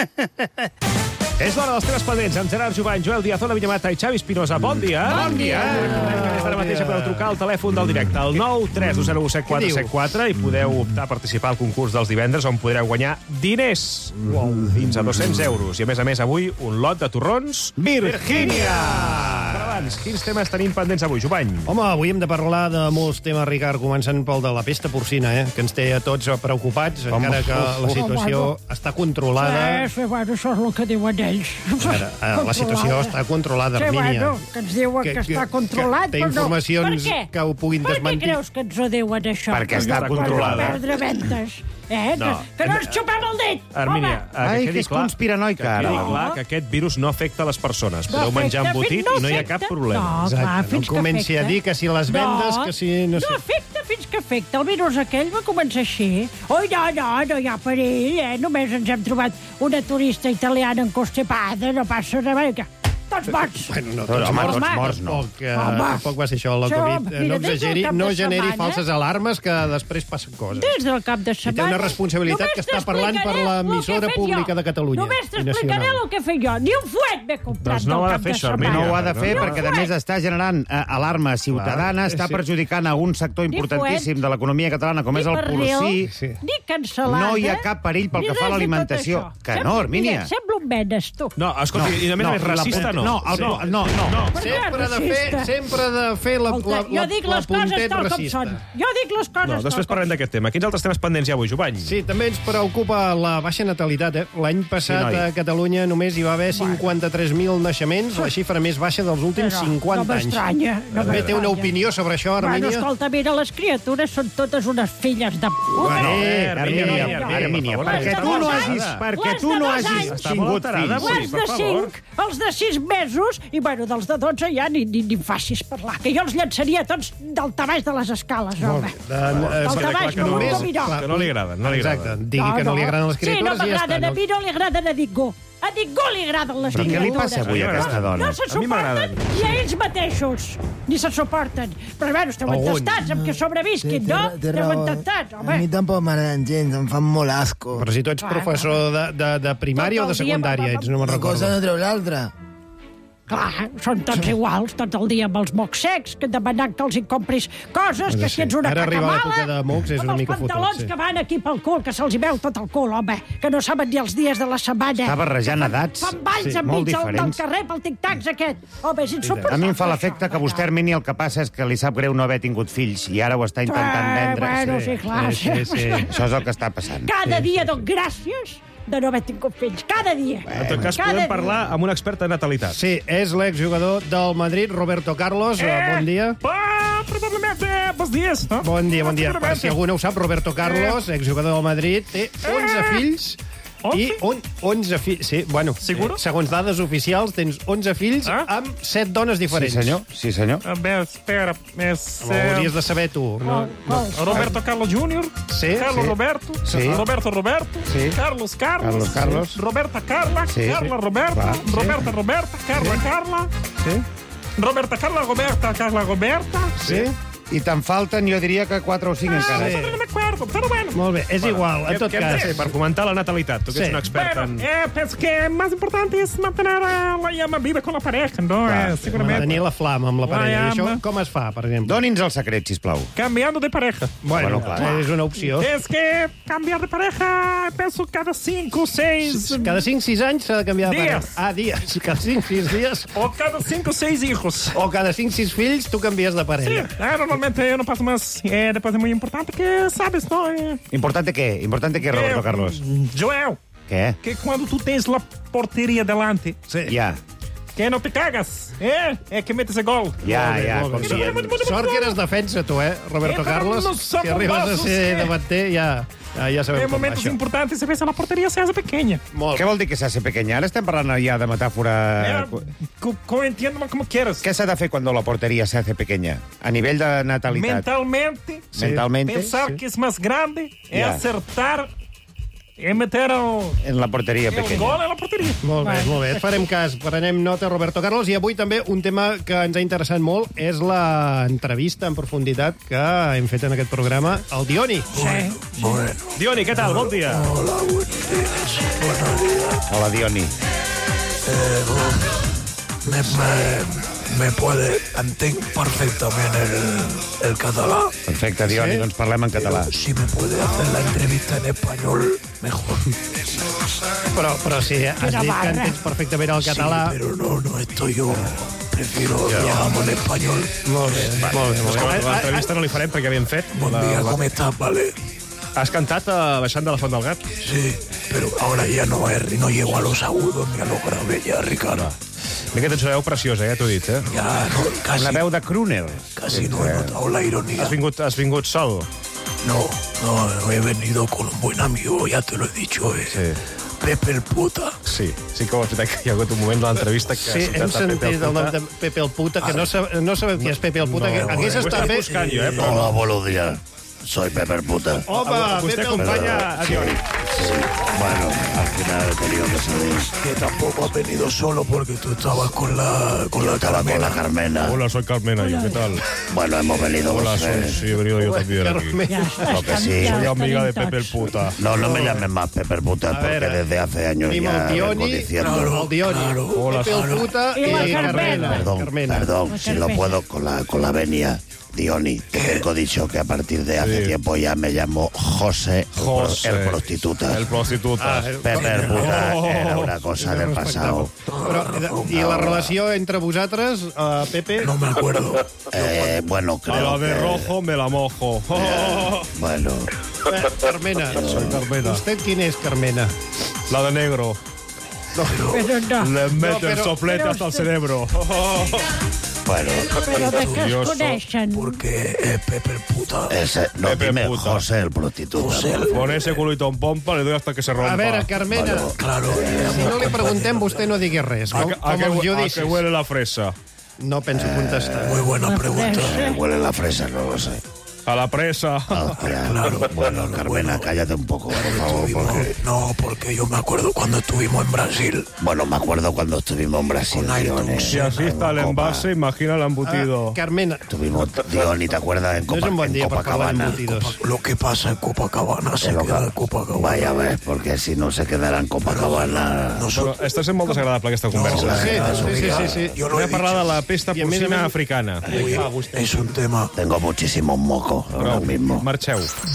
És l'hora dels temes pendents amb Gerard Jovany, Joel Díaz, Ona Villamata i Xavi Espinosa. Bon dia. Bon dia. Des d'ara mateix podeu trucar al telèfon del directe, el nou tres dos zero set quatre set quatre, i podeu optar a participar al concurs dels divendres, on podreu guanyar diners. Wow. Fins a dos-cents euros. I a més a més, avui, un lot de torrons Virgínia. Però abans, quins temes tenim pendents avui, Jovany? Home, avui hem de parlar de molts temes, Ricard, començant pel de la pesta porcina, eh? que ens té a tots preocupats, Home. encara que la situació oh, bueno. està controlada. Sí, sí, bueno, això és el que diuen ells. Veure, la situació està controlada, sí, Armínia. Bueno, que ens diuen que, que està controlat, que, que però no. informacions que ho puguin per desmentir. Per què creus que ens ho diuen, això? Perquè està no, controlada. Per perdre ventes. Eh? No. Que no ens xupem el dit! Armínia, Ai, que és conspiranoica, ara. Que quedi clar No. que aquest virus no afecta les persones. No Podeu menjar afecta, embotit no i no hi ha afecta. cap problema. No, Exacte. clar, fins no comenci que afecta. a dir que si les vendes, no, que si... No, sé. no afecta fins que afecta. El virus aquell va començar així. Oi, no, no, no hi ha perill, eh? Només ens hem trobat una turista italiana encostipada, no passa res. Tots morts. Bueno, no, tots home, morts, tots morts no. Tampoc, eh, tampoc va ser això, la Covid. Mira, no exageri, no no generi setmana, falses alarmes que després passen coses. Des del cap de setmana... I té una responsabilitat que està parlant per l'emissora pública de Catalunya. Només t'explicaré el que he fet jo. Ni un fuet m'he comprat doncs no del ho ha cap de fer, de això, setmana. No ho ha de fer Ni perquè, a fuet. més, està generant eh, alarma ciutadana, Clar, està sí. perjudicant a un sector Ni importantíssim de l'economia catalana, com Ni és el pernil, porcí. Sí. Ni cancel·lada. No hi ha cap perill pel ni que fa a res de l'alimentació. tot això. Que Sembla- no, Armínia. Mira, Sembla un menes, tu. No, escolti, i a més a més, racista no. No, el, no, no, no. Sempre de fer, sempre de fer la, la, Jo dic la les coses puntet tal com racista. són. Jo dic les coses No, tal després com parlem d'aquest tema. Quins altres temes pendents hi ha avui, Jovany? Sí, també ens preocupa la baixa natalitat. Eh? L'any passat Sí, noi. a Catalunya només hi va haver cinquanta-tres mil naixements, la xifra més baixa dels últims Però cinquanta no anys. m'estranya, no També té una m'estranya. opinió sobre això, Bueno, Armínia? escolta, mira, les criatures són totes unes filles de puta. Bueno, Eh, Armínia, Armínia, Armínia, per perquè favor. tu no Les de hagis, dos perquè anys. tu no Les de dos hagis anys. tingut fills. Les de cinc, els de sis mesos, i, bueno, dels de dotze ja ni, ni, ni em facis parlar, que jo els llançaria tots del tabaix de les escales, home. Del tabaix, com un dominó. Que no li agraden, no li agraden. Exacte, digui que no li agraden les Sí, no criatures i ja està. m'agraden, a mi no li agraden a ningú. A ningú li agraden les Però què criatures. li passa avui a aquesta dona? No se A mi m'agraden. suporten ni a ells mateixos. Ni se suporten. Però, bueno, esteu Algun. entestats amb que sobrevisquin, no? Esteu entestats, A mi home. tampoc m'agraden gens, em fan molt asco. Però si tu ets professor de, de, de primària o de secundària, ets, no me'n Una cosa recordo. no treu l'altra. Clar, són tots iguals, tot el dia amb els mocs secs, que demanant que els hi compris coses, que si ets una Ara caca arriba mala, l'època de mocs, és una mica amb els pantalons fotut, sí. que van aquí pel cul, que se'ls hi veu tot el cul, home, que no saben ni els dies de la setmana. Està barrejant edats. Fan balls Sí, enmig molt del, del diferents. carrer pel tic-tacs aquest. Home, és insuportable. A mi em fa l'efecte que vostè, Hermini, el que passa és que li sap greu no haver tingut fills i ara ho està intentant Eh, vendre. bueno, sí, clar, sí, sí. Això és el que està passant. Cada dia dono gràcies de no haver tingut fills. Cada dia. En tot cas, Cada podem dia. parlar amb un expert en natalitat. Sí, és l'exjugador del Madrid, Roberto Carlos. Eh, Bon dia. Ah, probablement, eh, bons dies, no? Bon dia, bon dia. Per si algú no ho sap, Roberto Carlos, Eh. exjugador del Madrid, té onze fills i un, onze fills. Sí, bueno, Seguro? eh, segons dades oficials, tens onze fills amb set dones diferents. Sí, senyor. Sí, senyor. A veure, espera. És, Ho hauries de saber tu. No, no. Roberto Carlos júnior Sí, Carlos sí. Roberto, Sí. Roberto Roberto, Sí. Carlos Carlos, Carlos Carlos. Sí. Roberta Carla, Sí. Carla Roberta, Clar, sí. Roberta Roberta, Carla Carla, Sí. Roberta Carla Roberta, Carla Roberta. Sí. I te'n falten, jo diria que quatre o cinc encara. Sí. No me acuerdo, pero bueno. Molt bé, és igual, en Què- tot què hem de cas. fer per comentar la natalitat? Tu que Sí. ets un expert Bueno, en... eh, penso que más importante es mantener eh, la llama viva con la pareja, ¿no? Clar, Eh, seguramente. Tenir la flama amb la La parella. I llama. això com es fa, per exemple? Doni'ns el secret, sisplau. Cambiando de pareja. Bueno, Bueno, clar. és una opció. Es que cambiar de pareja, penso cada cinco, seis... Cada cinc sis anys s'ha de canviar de Dies. parella. Ah, dies. Cada cinc sis dies. O cada cinco, seis hijos. O cada cinc sis fills tu canvies de Sí, parella. eh, normalmente yo no paso más. Eh, después es muy importante que, sabes, ¿no? Eh, Importante què? Importante què, Roberto eh, Carlos? Joel, Què? que cuando tú tienes la portería delante, Ja. que no te cagas, ¿eh? Es que metes el gol. Ja, Molt bé, ja. molt bé. confiem. Sort que eres defensa, tu, eh, Roberto Eh, però Carlos. no som Si arribes a bombosos, ser eh? davanter, ja, ja, ja sabem En com va momentos això. importantes, a veces la portería se hace pequeña. Molt Què vol dir que s'ha de ser pequeña? Ara estem parlant ja de metàfora... Eh, co- co- entiéndelo como quieras. Què s'ha de fer quan la porteria se hace pequeña? A nivell de natalitat. Mentalmente, Mentalmente, pensar sí. que es más grande, es Ya. acertar y meter el, En la porteria el pequeña. gol en la portería. Molt bé, molt bé. Et farem cas. Prenem nota, Roberto Carlos. I avui també un tema que ens ha interessat molt és l'entrevista en profunditat que hem fet en aquest programa al Dioni. Sí. Bueno. Dioni, què tal? Bon dia. Hola, buenos días. Buenos días. Hola, Dioni. Eh, me, me, me puede... Entenc perfectament el, el català. Perfecte, Dioni, Sí? doncs parlem en català. Pero si me puede hacer la entrevista en español, mejor. Però, però sí, has Quina dit que barra. entens perfectament el català. Sí, pero no, no estoy yo. Prefiero que hagamos en español. Molt bé, molt bé. Molt bé. Escolta, l'entrevista no li farem perquè havíem fet. Buen La- día, la- ¿cómo estás, vale? Has cantat uh, baixant de la Font del Gat? Sí, pero ahora ya no, es, no llego a los agudos ni a los graves ya, Ricardo. Mira que tens una veu preciosa, ja t'ho he dit, eh? Ya, no, casi, La veu de crooner. casi no he notado la ironía. Has vingut, has vingut sol? No, no, he venido con un buen amigo, ya te lo he dicho, eh. Sí. Pepe el puta. Sí, sí que ho has fet, que hi ha hagut un moment de l'entrevista que Sí, has hem citat a Pepe sentit el el nom Puta. de Pepe el Puta, que no, sab no sabem qui és Pepe el Puta, No, que hagués ho estat estàs bé... buscant jo, eh, però Hola, buenos días. Soy Pepe el Puta. Home, Vostè Pepe el acompanya a Dioni. Sí, bueno, al final he tenido que salir. Que tampoco has venido solo porque tú estabas con la, con la Estaba con Carmela. la Carmena. Hola, soy Carmena, yo, ¿qué tal? Bueno, hemos venido Hola, los soy, tres. sí, he venido yo también aquí. Carmena. Lo que sí. Soy amiga de Pepe el Puta. No, no me llames más Pepe el Puta, A porque ver, desde hace años Tenim ya el vengo Dioni, diciendo... el Dioni, Hola, Pepe el Puta I la i Carmena. Carmena. Perdón, Carmena. perdón, si lo puedo con la, con la venia. Dioni, te tengo dicho que a partir de hace Sí. tiempo ya me llamo José, el pro- José. el prostituta. El prostituta. Ah, el- Pepe el Puta Oh. era una cosa del pasado. Però, I la relació entre vosaltres, uh, Pepe? No me acuerdo. Eh, bueno, A la creo de que... rojo me la mojo. Bueno, Eh, Carmena. Soy Carmena. Usted quién es Carmena? La de negro. Pero no. Le meto pero- el soplete pero hasta el usted- cerebro. Bueno, Però de què es coneixen? Porque eh, Pepe el puta. ese, no, Pepe dime, puta. José el prostituta. José el- Con ese culito en pompa le doy hasta que se rompa. A veure, Carmena, Bueno, Claro. si no li preguntem, vostè no digui res. ¿A, Com, que- a com que, els hue- a judicis. que huele la fresa? No penso contestar. Muy buena pregunta. eh, huele la fresa, no lo sé. A la presa. Ah, ya. Claro, Bueno, claro, Carmena, bueno. cállate un poco, por favor. Estuvimos- Porque... No, porque yo me acuerdo cuando estuvimos en Brasil. Bueno, me acuerdo cuando estuvimos en Brasil, Con Ayrton Dione. Si así está el Copa. envase, imagina el embutido. Ah, Carmena, Estuvimos, Diony, ¿te acuerdas? En, no és Copa, un bon en dia per parlar Copacabana. d'embutidos. Lo que pasa en Copacabana se Es lo queda en que- Copacabana. Vaya, ves, porque si no se quedara en Copacabana... Nosotros... Però està sent molt desagradable aquesta conversa. Sí, sí, sí, sí, sí. Yo lo Voy he a parlar dicho. de la pesta I a més a porcina més- africana. Uy, es un tema... Tengo muchísimos mocos ahora Prou, mismo. marxeu.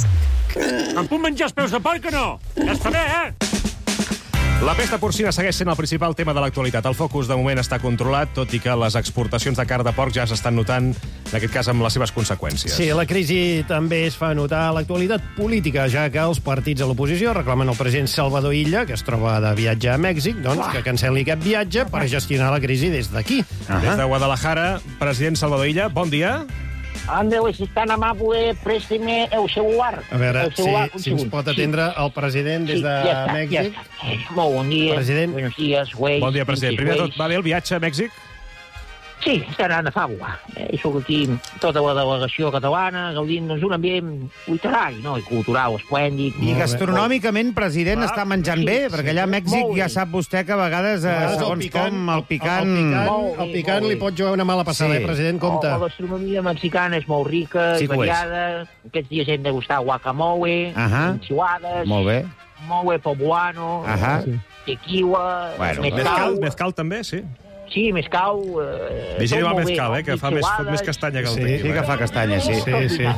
Em puc menjar els peus de porc o no? Ja està bé, eh? La pesta porcina segueix sent el principal tema de l'actualitat. El focus, de moment, està controlat, tot i que les exportacions de carn de porc ja s'estan notant, en aquest cas, amb les seves conseqüències. Sí, la crisi també es fa notar a l'actualitat política, ja que els partits de l'oposició reclamen al president Salvador Illa, que es troba de viatge a Mèxic, doncs que cancel·li aquest viatge per gestionar la crisi des d'aquí. Des de Guadalajara, president Salvador Illa, bon dia. Andeu, si és tan amable, présteme el celular. A veure, el celular, si, un si ens segon. pot atendre el president des Sí, de ja està, Mèxic. ja està. Molt bon dia. President. Buenos días, güey. Bon dia, president. Primer de tot, va bé el viatge a Mèxic? Sí, està anant a fàbula. Eh, soc aquí tota la delegació catalana, gaudint d'un ambient literari, no? I cultural, esplèndid. I gastronòmicament, president, Clar, està menjant sí, bé, sí, perquè allà a Mèxic molt bé. ja sap vostè que a vegades, eh, vegades el segons picant- com, el picant... El picant, Molt bé, el picant molt li bé. pot jugar una mala passada, Sí. eh, president? Compte. Oh, la gastronomia mexicana és molt rica Sí i que ho és. variada. Aquests dies hem de gustar guacamole, Ahà. enchilades, Molt bé. mole poblano, Ahà. tequila, Bueno, mezcal. Mezcal, mezcal també, sí. Sí, mezcal... Eh, Vigili tot amb el molt bé, mezcal, no? eh, que fa més, Michelades. més castanya que el Sí, tequila. Sí que fa castanya, sí. Sí, sí.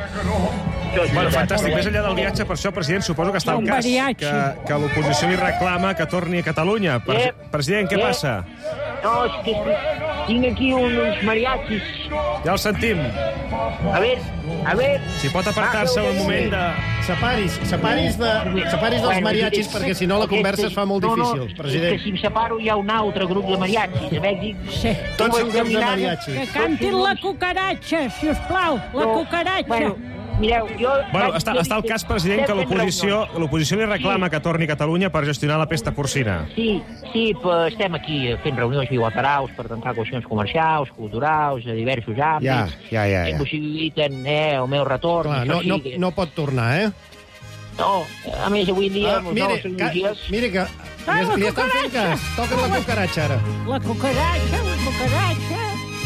Bueno, fantàstic. Més enllà del viatge, per això, president, suposo que està Un el cas mariachi. que, que l'oposició li reclama que torni a Catalunya. Pre Yep. President, què Yep. passa? No, és que tinc aquí un- uns mariachis. Ja el sentim. A veure, a veure... Si pot apartar-se un moment de... Separis, separis, de, separis dels mariachis, perquè si no la conversa es fa molt no, difícil, no, És president. que si em separo hi ha un altre grup de mariachis a Mèxic. Sí. Tots són grups de caminant- mariachis. Que cantin la cucaratxa, si us plau, la No, cucaratxa. Bueno, mireu, jo... Bueno, vaig està, dir està el que cas, president, que estem fent l'oposició reunions. l'oposició li reclama que torni a Catalunya per gestionar la pesta porcina. Sí, sí, però estem aquí fent reunions bilaterals per tancar qüestions comercials, culturals, a diversos àmbits. Ja, ja, ja, Que ja. possibiliten eh, el meu retorn. Clar, això no, sí no, que- no pot tornar, eh? No, a més, avui en dia, Ah, amb les mire, noves ca, tecnologies... mire que Ah, la li, li estan fent cucaratxa. cas. Toquen la cucaratxa, ara. La cucaratxa, la cucaratxa.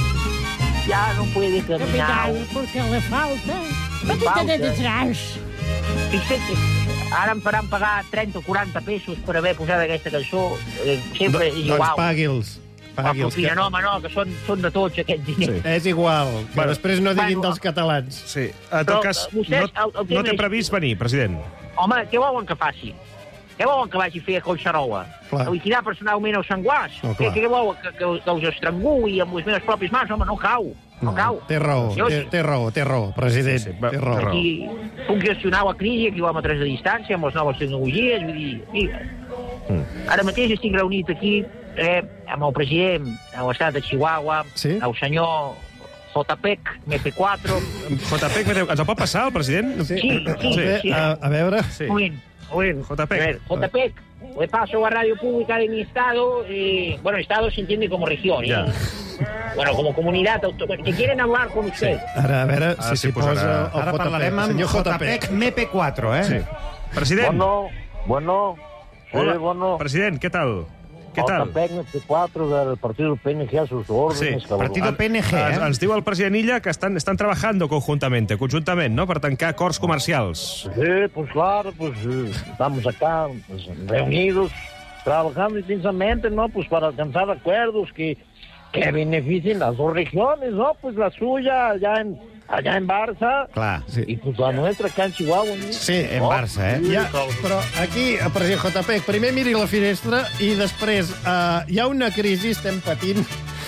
Ya no puede caminar. Capitán, porque le falta. Petita falta. de detrás. Fixa't que ara em faran pagar trenta o quaranta pesos per haver posat aquesta cançó. Eh, sempre és Doncs igual. pagui'ls. La Pagui'ls. propina, no, home, no, que són, són de tots aquests diners. Sí. És igual, que Bueno, després no diguin bueno, dels catalans. Sí. En Però, tot cas, eh, vostès, no, el- el tema no té és- previst venir, president. Home, què volen que faci? Què volen que vagi a fer a Collserola? Clar. A liquidar personalment els senglars? No, què, clar. què volen? Que, que, que els estranguli amb les meves pròpies mans? Home, no cau. No, cau. Té raó, Jo, té, té raó, té raó, president. Sí, sí, va- té raó. té raó. Aquí puc gestionar la crisi a quilòmetres de distància amb les noves tecnologies. Vull dir, mira, Mm. ara mateix estic reunit aquí eh, amb el president de l'estat de Chihuahua, Sí? el senyor J P E C, M P quatre. J P E C, ens el pot passar, el president? Sí, sí, Bé, sí. a, a veure... Sí. Muy bien, muy bien. J P E C. A ver, J P E C, le paso a Radio Pública de mi estado. Eh, bueno, estado se entiende como región. ¿eh? Ya. Bueno, como comunidad autónoma. Que quieren hablar con usted. Ara, a veure Ara si sí s'hi posa posarà. el Ara parlarem J P E C. amb Senyor J J P P E C M P quatre, eh? Sí. President, Bueno, bueno. Hola. Sí, bueno. president, què tal? Què tal? J P E C M P quatre del partido P N G a sus órdenes. Sí, cabrón. Partido P N G, Ens, eh? ens diu el president Illa que estan, estan trabajando conjuntamente, conjuntament, no?, per tancar acords comercials. Sí, pues claro, pues eh, estamos acá pues, reunidos, trabajando intensamente, ¿no? Pues para alcanzar acuerdos que, que beneficien las dos regiones, ¿no? Pues la suya allá en, allá en Barça Clar, sí. y pues la nuestra acá en Chihuahua, ¿no? Sí, En Barça, eh? Ja, però aquí, el president J P E C, primer miri la finestra i després eh, hi ha una crisi, estem patint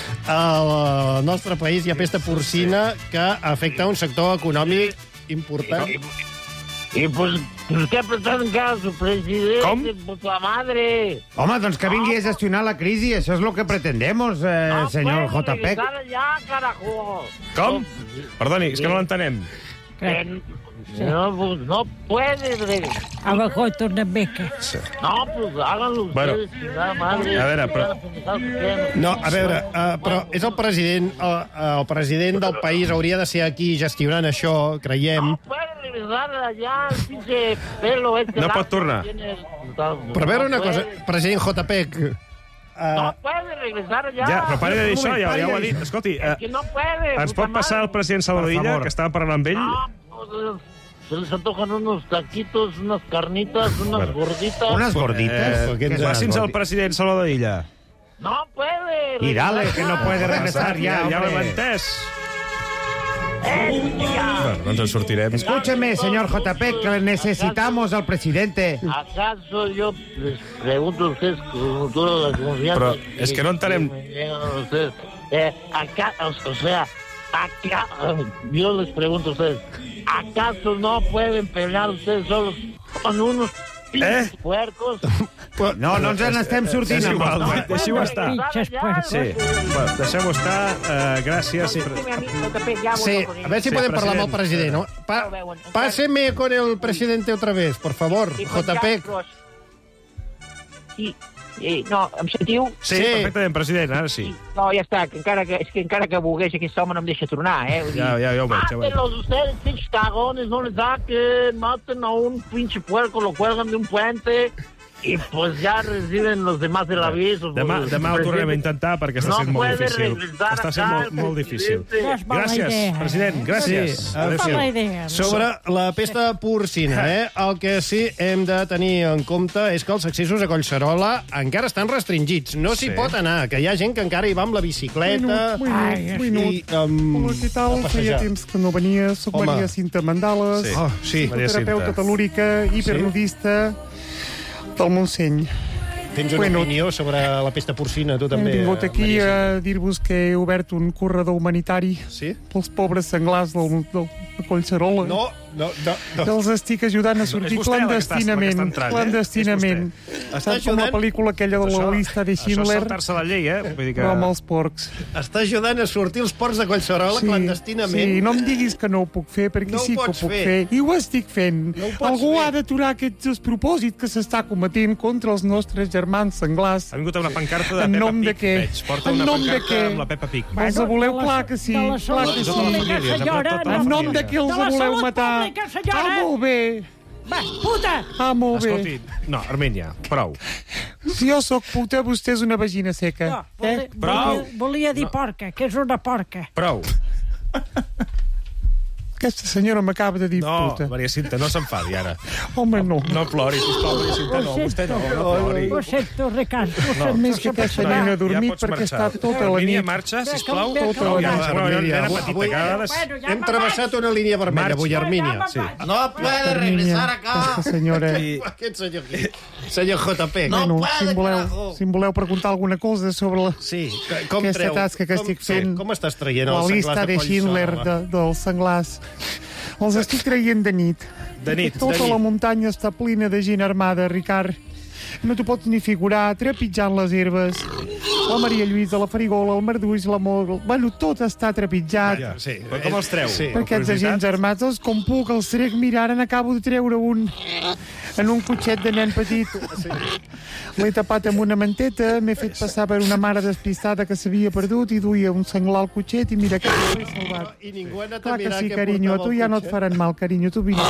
al nostre país, hi ha pesta porcina que afecta un sector econòmic important. I pues, pues què pretén que su presidente, Com? puta madre? Home, doncs que vingui a gestionar la crisi, això és el que pretendemos, eh, No senyor puede J P. regresar allá, carajo. Com? Perdoni, és que no l'entenem. Que no, pues, no puede regresar. A mejor tornem beca. No, pues háganlo Bueno. ustedes, chingada madre. A veure, però- No, a veure, uh, però és el president, el, el president del país hauria de ser aquí gestionant això, creiem. No puede regresar allá, el pinche pelo este. No largo pot tornar. que tiene. Però a veure una cosa, president J P E C, No puede regresar allá. Ja, però pari de dir això, ja, ja ho ha dit. Escolti, eh, Es que no puede. ens pot puta passar el madre. president Salvador Per Illa, favor. que estava parlant amb ell? No, pues, se les antojan unos taquitos, unas carnitas, unas gorditas. Eh, Passi'ns al president Salvador Illa. No puede. Y dale, regresar. que no puede regresar ya, Ja, ja ho hem hombre. entès. Eh, ya. Bueno, doncs ens sortirem. Escúcheme, señor J P, que necesitamos al presidente. ¿Acaso yo les pregunto a ustedes con toda la confianza? Però és que no entenem. me llegan a ustedes? Eh, acá, o, o sea, acá, yo les pregunto a ustedes, ¿acaso no pueden pelear ustedes solos con unos pinches puercos? No, no ens n'estem sortint. És igual, amb- no, deixi-ho estar. Sí, bueno, deixem-ho estar. Uh, gràcies. Sí, a ver si Sí, pueden parlar amb el president. president. ¿no? Pa páseme con el presidente otra vez, por favor, J P E C. Sí, eh, no, em sentiu? Sí, perfectament, president, ara sí. No, ja està, que encara que, és que encara que volgués aquest home no em deixa tornar, eh? Vull dir, Ja, ja, ja ho veig, ja ho veig. Mátenlos ustedes, pinches cagones, no les saquen, maten a un pinche puerco, lo cuelgan de un puente y pues ya reciben los demás el aviso. Demà, pues, demà ho presidente. tornarem a intentar perquè està No sent molt puede difícil. regresar Està sent acá molt, el molt difícil. presidente. No és mala Gràcies, idea. president, gràcies. Sí, Adéu-siau. mala idea. Sobre la pesta porcina, eh? el que sí hem de tenir en compte és que els accessos a Collserola encara estan restringits. No s'hi Sí. pot anar, que hi ha gent que encara hi va amb la bicicleta. Minut, minut, minut. I, um, Hola, què tal? a passejar. Feia temps que no venia. Soc Home. Maria Cinta Mandales, Sí. Oh, sí. Maria terapeuta Cinta. telúrica, hipernudista del Montseny. Tens una Bueno, opinió sobre la pesta porcina, tu també? Hem vingut eh, aquí Maria a dir-vos que he obert un corredor humanitari sí? pels pobres senglars del, del, de Collserola. No, no, no. Que els estic ajudant a sortir És vostè la que està- la que clandestinament. està entrant, eh? Clandestinament. Està Saps com la ajudant? pel·lícula aquella de la Això- llista de Això és Schindler? saltar-se la llei, eh? Vull dir que... Però amb els porcs. Està ajudant a sortir els porcs de Collserola clandestinament. Sí, no em diguis que no ho puc fer, perquè No ho sí que ho pots puc fer. fer. I ho estic fent. No ho pots Algú fer. ha d'aturar aquest despropòsit que s'està cometent contra els nostres germans senglars. Ha vingut una pancarta de En Peppa nom de Pig, què? veig. Porta En una nom de pancarta què? amb la Peppa Pig. Els Bueno, voleu? de la- Clar que sí. de la Clar salut que sí. pública, senyora, En nom de què els De la voleu salut matar? pública, senyora. Ah, molt bé. Va, puta! Ah, molt bé. Escolti, no, Armènia, prou. Si jo sóc puta, vostè és una vagina seca. No, volia, Prou. volia, volia dir porca, que és una porca. Prou. Aquesta senyora m'acaba de dir No, puta. Maria Cinta, no s'enfadi ara. Home, no. No plori, sisplau, Maria Cinta, no. Vostè no, no plori. Ho sento, Ricard. Ho No, sento. Més que aquesta nena ha dormit pots perquè marxar. està tota la Armènia, nit. marxa, sisplau. Tota la Ja, nit. bueno, Armènia, nena avui- petita, cada vegada... Bueno, ja Hem me'n travessat una línia vermella Marxa. avui, Armínia. Sí. No puede regresar acá. Aquesta senyora... I- Aquest senyor aquí. Senyor J P. Bueno, si em, voleu, si em voleu preguntar alguna cosa sobre la, Sí, que- com aquesta treu? tasca que com, estic sí, fent, com estàs traient la els senglars llista de Collserola? Schindler de, dels senglars, els estic traient de nit. De nit, Tota de la nit. muntanya està plena de gent armada, Ricard. No t'ho pots ni figurar, trepitjant les herbes. La Maria Lluïsa, la Farigola, el Marduix, la Mogul... Bueno, tot està trepitjat. Vaja, sí. Però com els treu? Sí. Per aquests agents armats, els com puc, els trec, mira, ara n'acabo de treure un en un cotxet de nen petit. L'he tapat amb una manteta, m'he fet passar per una mare despistada que s'havia perdut i duia un senglar al cotxet i mira que l'he salvat. I ningú ha anat a Clar que mirar sí, què carinyo, a portava tu el ja no et cotxet. faran mal, carinyo, tu vine.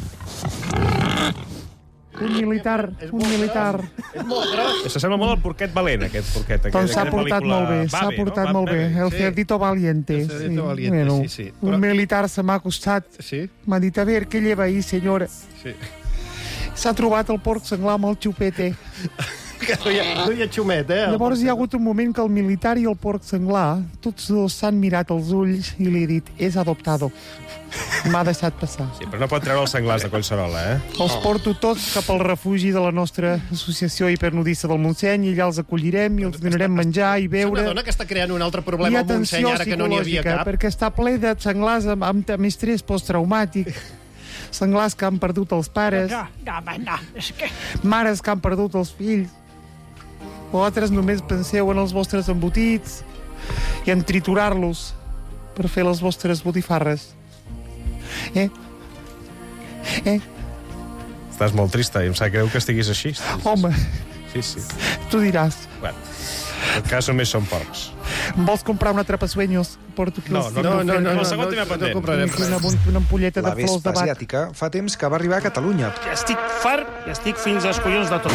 Un militar, un militar. És molt gros. S'assembla molt al porquet valent, aquest porquet. Doncs aquella s'ha portat pel·lícula molt bé, s'ha Babe, portat no? molt bé. El sí. cerdito valiente. El cerdito sí. valiente, Bueno, sí, sí. Però- un militar se m'ha acostat. Sí? M'ha dit, a veure, què lleva ahí, senyora? Sí. S'ha trobat el porc senglar amb el xupete. Que duia, duia xumet, eh? Llavors hi ha hagut un moment que el militar i el porc senglar, tots dos s'han mirat als ulls i li he dit, és adoptado. M'ha deixat passar. Sí, però no pot treure els senglars de Collserola, eh? Els porto tots cap al refugi de la nostra associació hipernudista del Montseny i allà els acollirem i els donarem menjar i És una beure. dona que està creant un altre I problema al Montseny atenció ara que no n'hi havia psicològica, cap. perquè està ple de senglars amb, amb, amb estrès posttraumàtic. senglars que han perdut els pares, No, no, home, no, és que... mares que han perdut els fills. Vosaltres només penseu en els vostres embotits i en triturar-los per fer les vostres botifarres. Eh? Eh? Estàs molt trista i em sap greu que estiguis així. Home, Sí, sí. tu diràs. Bueno, en tot cas només són porcs. Em vols comprar una trapasueños? Porto aquí No, els no, cinc no, de no, fred. no, no, segon tema pendent. no comprarem res. Una, una ampolleta La de flors vespa de bac. asiàtica fa temps que va arribar a Catalunya. Ja estic fart i estic fins als collons de tot.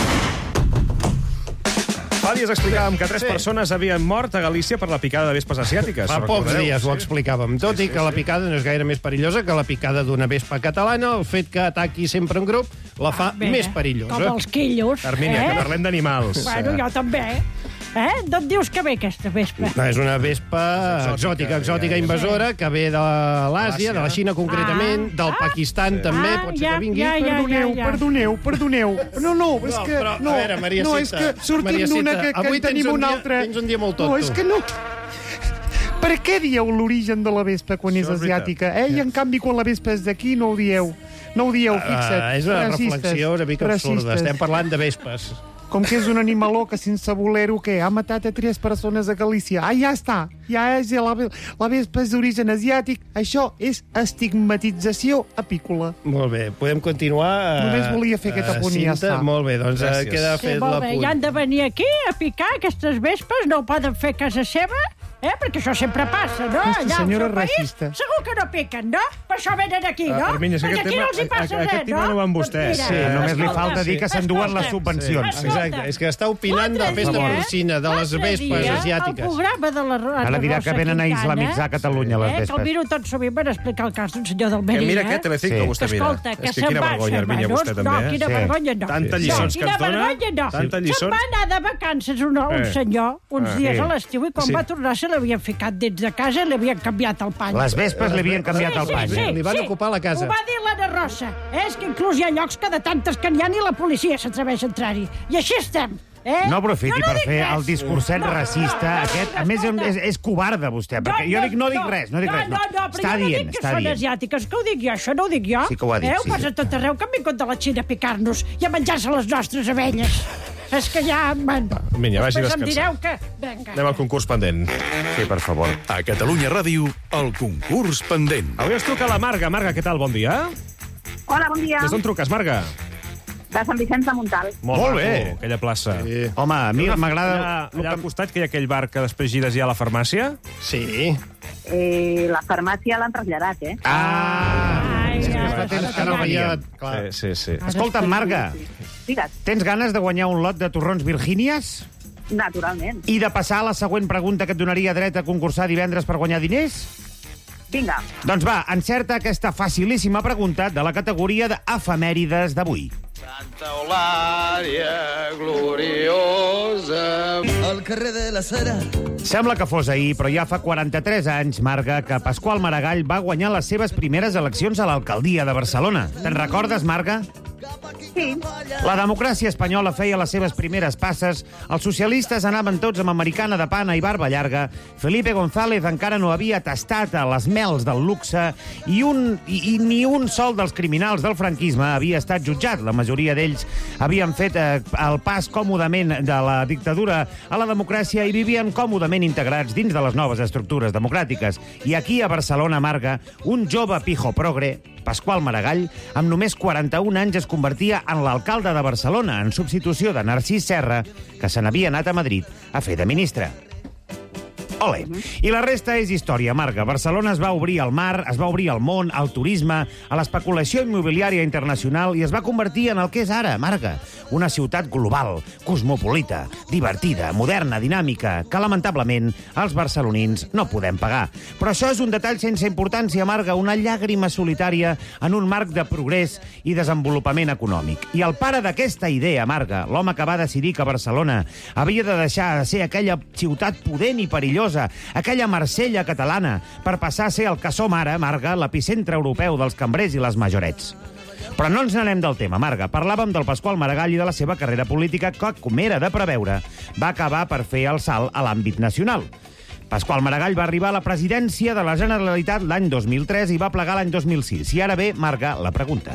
Fa dies explicàvem que tres persones havien mort a Galícia per la picada de vespes asiàtiques. Fa pocs Recordeu? dies ho Sí. explicàvem. Tot Sí, i sí, que la sí. picada no és gaire més perillosa que la picada d'una vespa catalana, el fet que ataqui sempre en grup la fa Bé, més perillosa. Com els quillos. Hermínia, eh? que parlem d'animals. Bueno, jo també. Eh? D'on dius que ve aquesta vespa? No, és una vespa exòtica, exòtica invasora, que ve de l'Àsia, de la Xina concretament, del Pakistan també, Ah, pot ser ja, que vingui. ja, ja. Perdoneu, perdoneu, perdoneu. No, no, és No, que... però, no, a veure, Maria no, Cita, és que sortim Maria d'una Cita, que, que avui en tenim tens un una dia- altra. tens un dia molt No, tonto. és que no... Per què dieu l'origen de la vespa quan és Això és veritat. asiàtica? Eh? I en canvi quan la vespa és d'aquí no ho dieu. No ho dieu, fixa't. Uh, és una Racistes, reflexió una mica absurda. racistes. Estem parlant de vespes. Com que és un animaló que sense voler-ho, què? Ha matat a tres persones a Galícia. Ah, ja està. Ja és la, la vespa és d'origen asiàtic. Això és estigmatització apícola. Molt bé, podem continuar. Només volia fer aquest apunt i ja Cinta, està. Molt bé, doncs Gràcies. Gràcies. queda Sí, fet molt bé, l'apunt. i han de venir aquí a picar aquestes vespes, no ho poden fer a casa seva, eh? Perquè això sempre passa, no? Aquesta Allà al senyora seu país, racista. segur que no piquen, no? Per això venen aquí, no? Uh, Hermínia, si Perquè aquest aquí tema- no els hi passa a- a- aquest res, tema no va amb vostès. Doncs mira, Sí, només li escolta, falta dir que s'enduen les escolta, subvencions. escolta, Exacte, és que està opinant de la l'altre festa dia, porcina, de les l'altre vespes dia, asiàtiques. El programa de la Ro- Ara dirà Rosa que venen a Quintana, islamitzar Catalunya, les eh, que vespes. el miro tot sovint per explicar el cas d'un senyor Que d'Almeria. mira què, Telecinco, Sí. vostè mira. Escolta, que És que se'n quina va, vergonya, se'n va, Hermínia, no, vostè també, no, eh? quina Sí. vergonya, no. Tantes No, lliçons que quina ens dona. vergonya, no. Tantes Se'n lliçons. va anar de vacances un, un Eh. senyor uns Ah. dies Sí. a l'estiu i quan Sí. va tornar se l'havien ficat dins de casa i li havien canviat el pany. Les vespes li havien canviat el pany. Sí, Li van sí. ocupar la casa. Ho va dir l'Anna Rosa. Eh? És que inclús hi ha llocs que de tantes que n'hi ha ni la policia s'atreveix a entrar-hi. I així estem. Eh? No aprofiti Jo no per dic fer res. el discurset No, no, racista no, no, aquest. A no, més, escolta. és, és covarde, vostè, perquè jo dic, no dic res, no dic res. No, no, no, però Està jo no dient, dic que està són dient. asiàtiques, que ho dic jo, això no ho dic jo. Sí que ho ha dit, eh? sí, Ho passa sí. a tot arreu, que han vingut de la Xina a picar-nos i a menjar-se les nostres abelles. És que ja... Man, Vinga, vagi després em descansant. direu que... Vinga. Anem al concurs pendent. Sí, per favor. A Catalunya Ràdio, el concurs pendent. Avui es truca la Marga. Marga, què tal? Bon dia. Hola, bon dia. Des d'on truques, Marga? De Sant Vicenç de Montalt. Molt bé. Aquella plaça. Sí. Home, a mi Allà, m'agrada... allà al costat, que hi ha aquell bar que després gires ja a la farmàcia? Sí. Eh, la farmàcia l'han traslladat, eh? Ah! Ai, És que ai, fa temps que no ai, veiem. Sí, sí, sí. Escolta, Marga, Digues, tens ganes de guanyar un lot de torrons Virgínies? naturalment. I de passar a la següent pregunta que et donaria dret a concursar divendres per guanyar diners? Vinga. Doncs va, encerta aquesta facilíssima pregunta de la categoria d'efemèrides d'avui. Santa Eulària, gloriosa... Al carrer de la Cera. Sembla que fos ahir, però ja fa quaranta-tres anys, Marga, que Pasqual Maragall va guanyar les seves primeres eleccions a l'alcaldia de Barcelona. Te'n recordes, Marga? Sí. La democràcia espanyola feia les seves primeres passes, els socialistes anaven tots amb americana de pana i barba llarga, Felipe González encara no havia tastat a les mels del luxe i, un, i, i ni un sol dels criminals del franquisme havia estat jutjat. La majoria d'ells havien fet eh, el pas còmodament de la dictadura a la democràcia i vivien còmodament integrats dins de les noves estructures democràtiques. I aquí, a Barcelona, Marga, un jove pijo progre, Pasqual Maragall, amb només quaranta-un anys es convertia en l'alcalde de Barcelona, en substitució de Narcís Serra, que se n'havia anat a Madrid a fer de ministre. Ole. I la resta és història, Marga. Barcelona es va obrir al mar, es va obrir al món, al turisme, a l'especulació immobiliària internacional i es va convertir en el que és ara, Marga. Una ciutat global, cosmopolita, divertida, moderna, dinàmica, que lamentablement els barcelonins no podem pagar. Però això és un detall sense importància, Marga, una llàgrima solitària en un marc de progrés i desenvolupament econòmic. I el pare d'aquesta idea, Marga, l'home que va decidir que Barcelona havia de deixar de ser aquella ciutat pudent i perillosa, aquella Marsella catalana, per passar a ser el que som ara, Marga, l'epicentre europeu dels cambrers i les majorets. Però no ens n'anem del tema, Marga. Parlàvem del Pasqual Maragall i de la seva carrera política que, com era de preveure, va acabar per fer el salt a l'àmbit nacional. Pasqual Maragall va arribar a la presidència de la Generalitat l'any dos mil tres i va plegar l'any dos mil sis. I ara ve, Marga, la pregunta.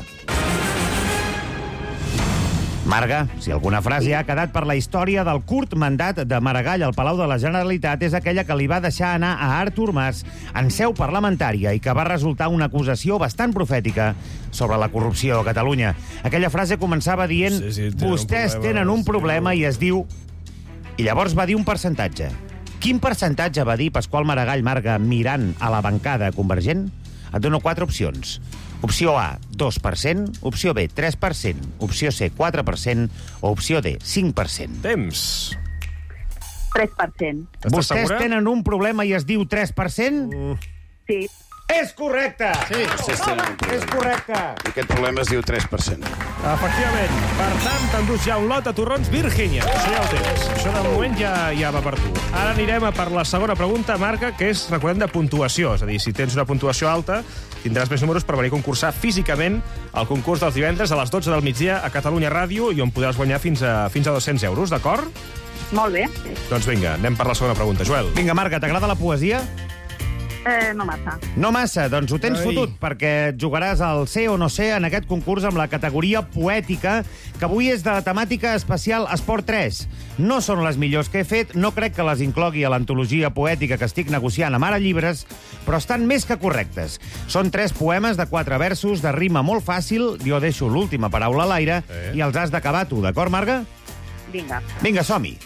Marga, si alguna frase ha quedat per la història del curt mandat de Maragall al Palau de la Generalitat és aquella que li va deixar anar a Artur Mas en seu parlamentària i que va resultar una acusació bastant profètica sobre la corrupció a Catalunya. Aquella frase començava dient sí, sí, vostès tenen un problema i es diu... I llavors va dir un percentatge. Quin percentatge va dir Pasqual Maragall, Marga, mirant a la bancada convergent? Et dono quatre opcions. Opció A, dos per cent, opció B, tres per cent, opció C, quatre per cent o opció D, cinc per cent. Temps. tres per cent. Vostès segura? Tenen un problema i es diu tres per cent? Mm. Sí. És correcte! Sí. Vostès tenen un problema. És correcte! I aquest problema es diu tres per cent. Efectivament. Per tant, t'endús ja un lot de torrons Virgínia. Això ja ho tens. Això de moment ja, ja va per tu. Ara anirem a per la segona pregunta, Marga, que és, recordem, de puntuació. És a dir, si tens una puntuació alta, tindràs més números per venir a concursar físicament al concurs dels divendres a les dotze del migdia a Catalunya Ràdio i on podràs guanyar fins a, fins a dos-cents euros, d'acord? Molt bé. Doncs vinga, anem per la segona pregunta. Joel. Vinga, Marga, t'agrada la poesia? Eh, no massa. No massa, doncs ho tens Ai. fotut, perquè jugaràs al sé o no sé en aquest concurs amb la categoria poètica, que avui és de temàtica especial Esport tres. No són les millors que he fet, no crec que les inclogui a l'antologia poètica que estic negociant amb Ara Llibres, però estan més que correctes. Són tres poemes de quatre versos, de rima molt fàcil, jo deixo l'última paraula a l'aire, eh. i els has d'acabar tu, d'acord, Marga? Vinga. Vinga, som-hi.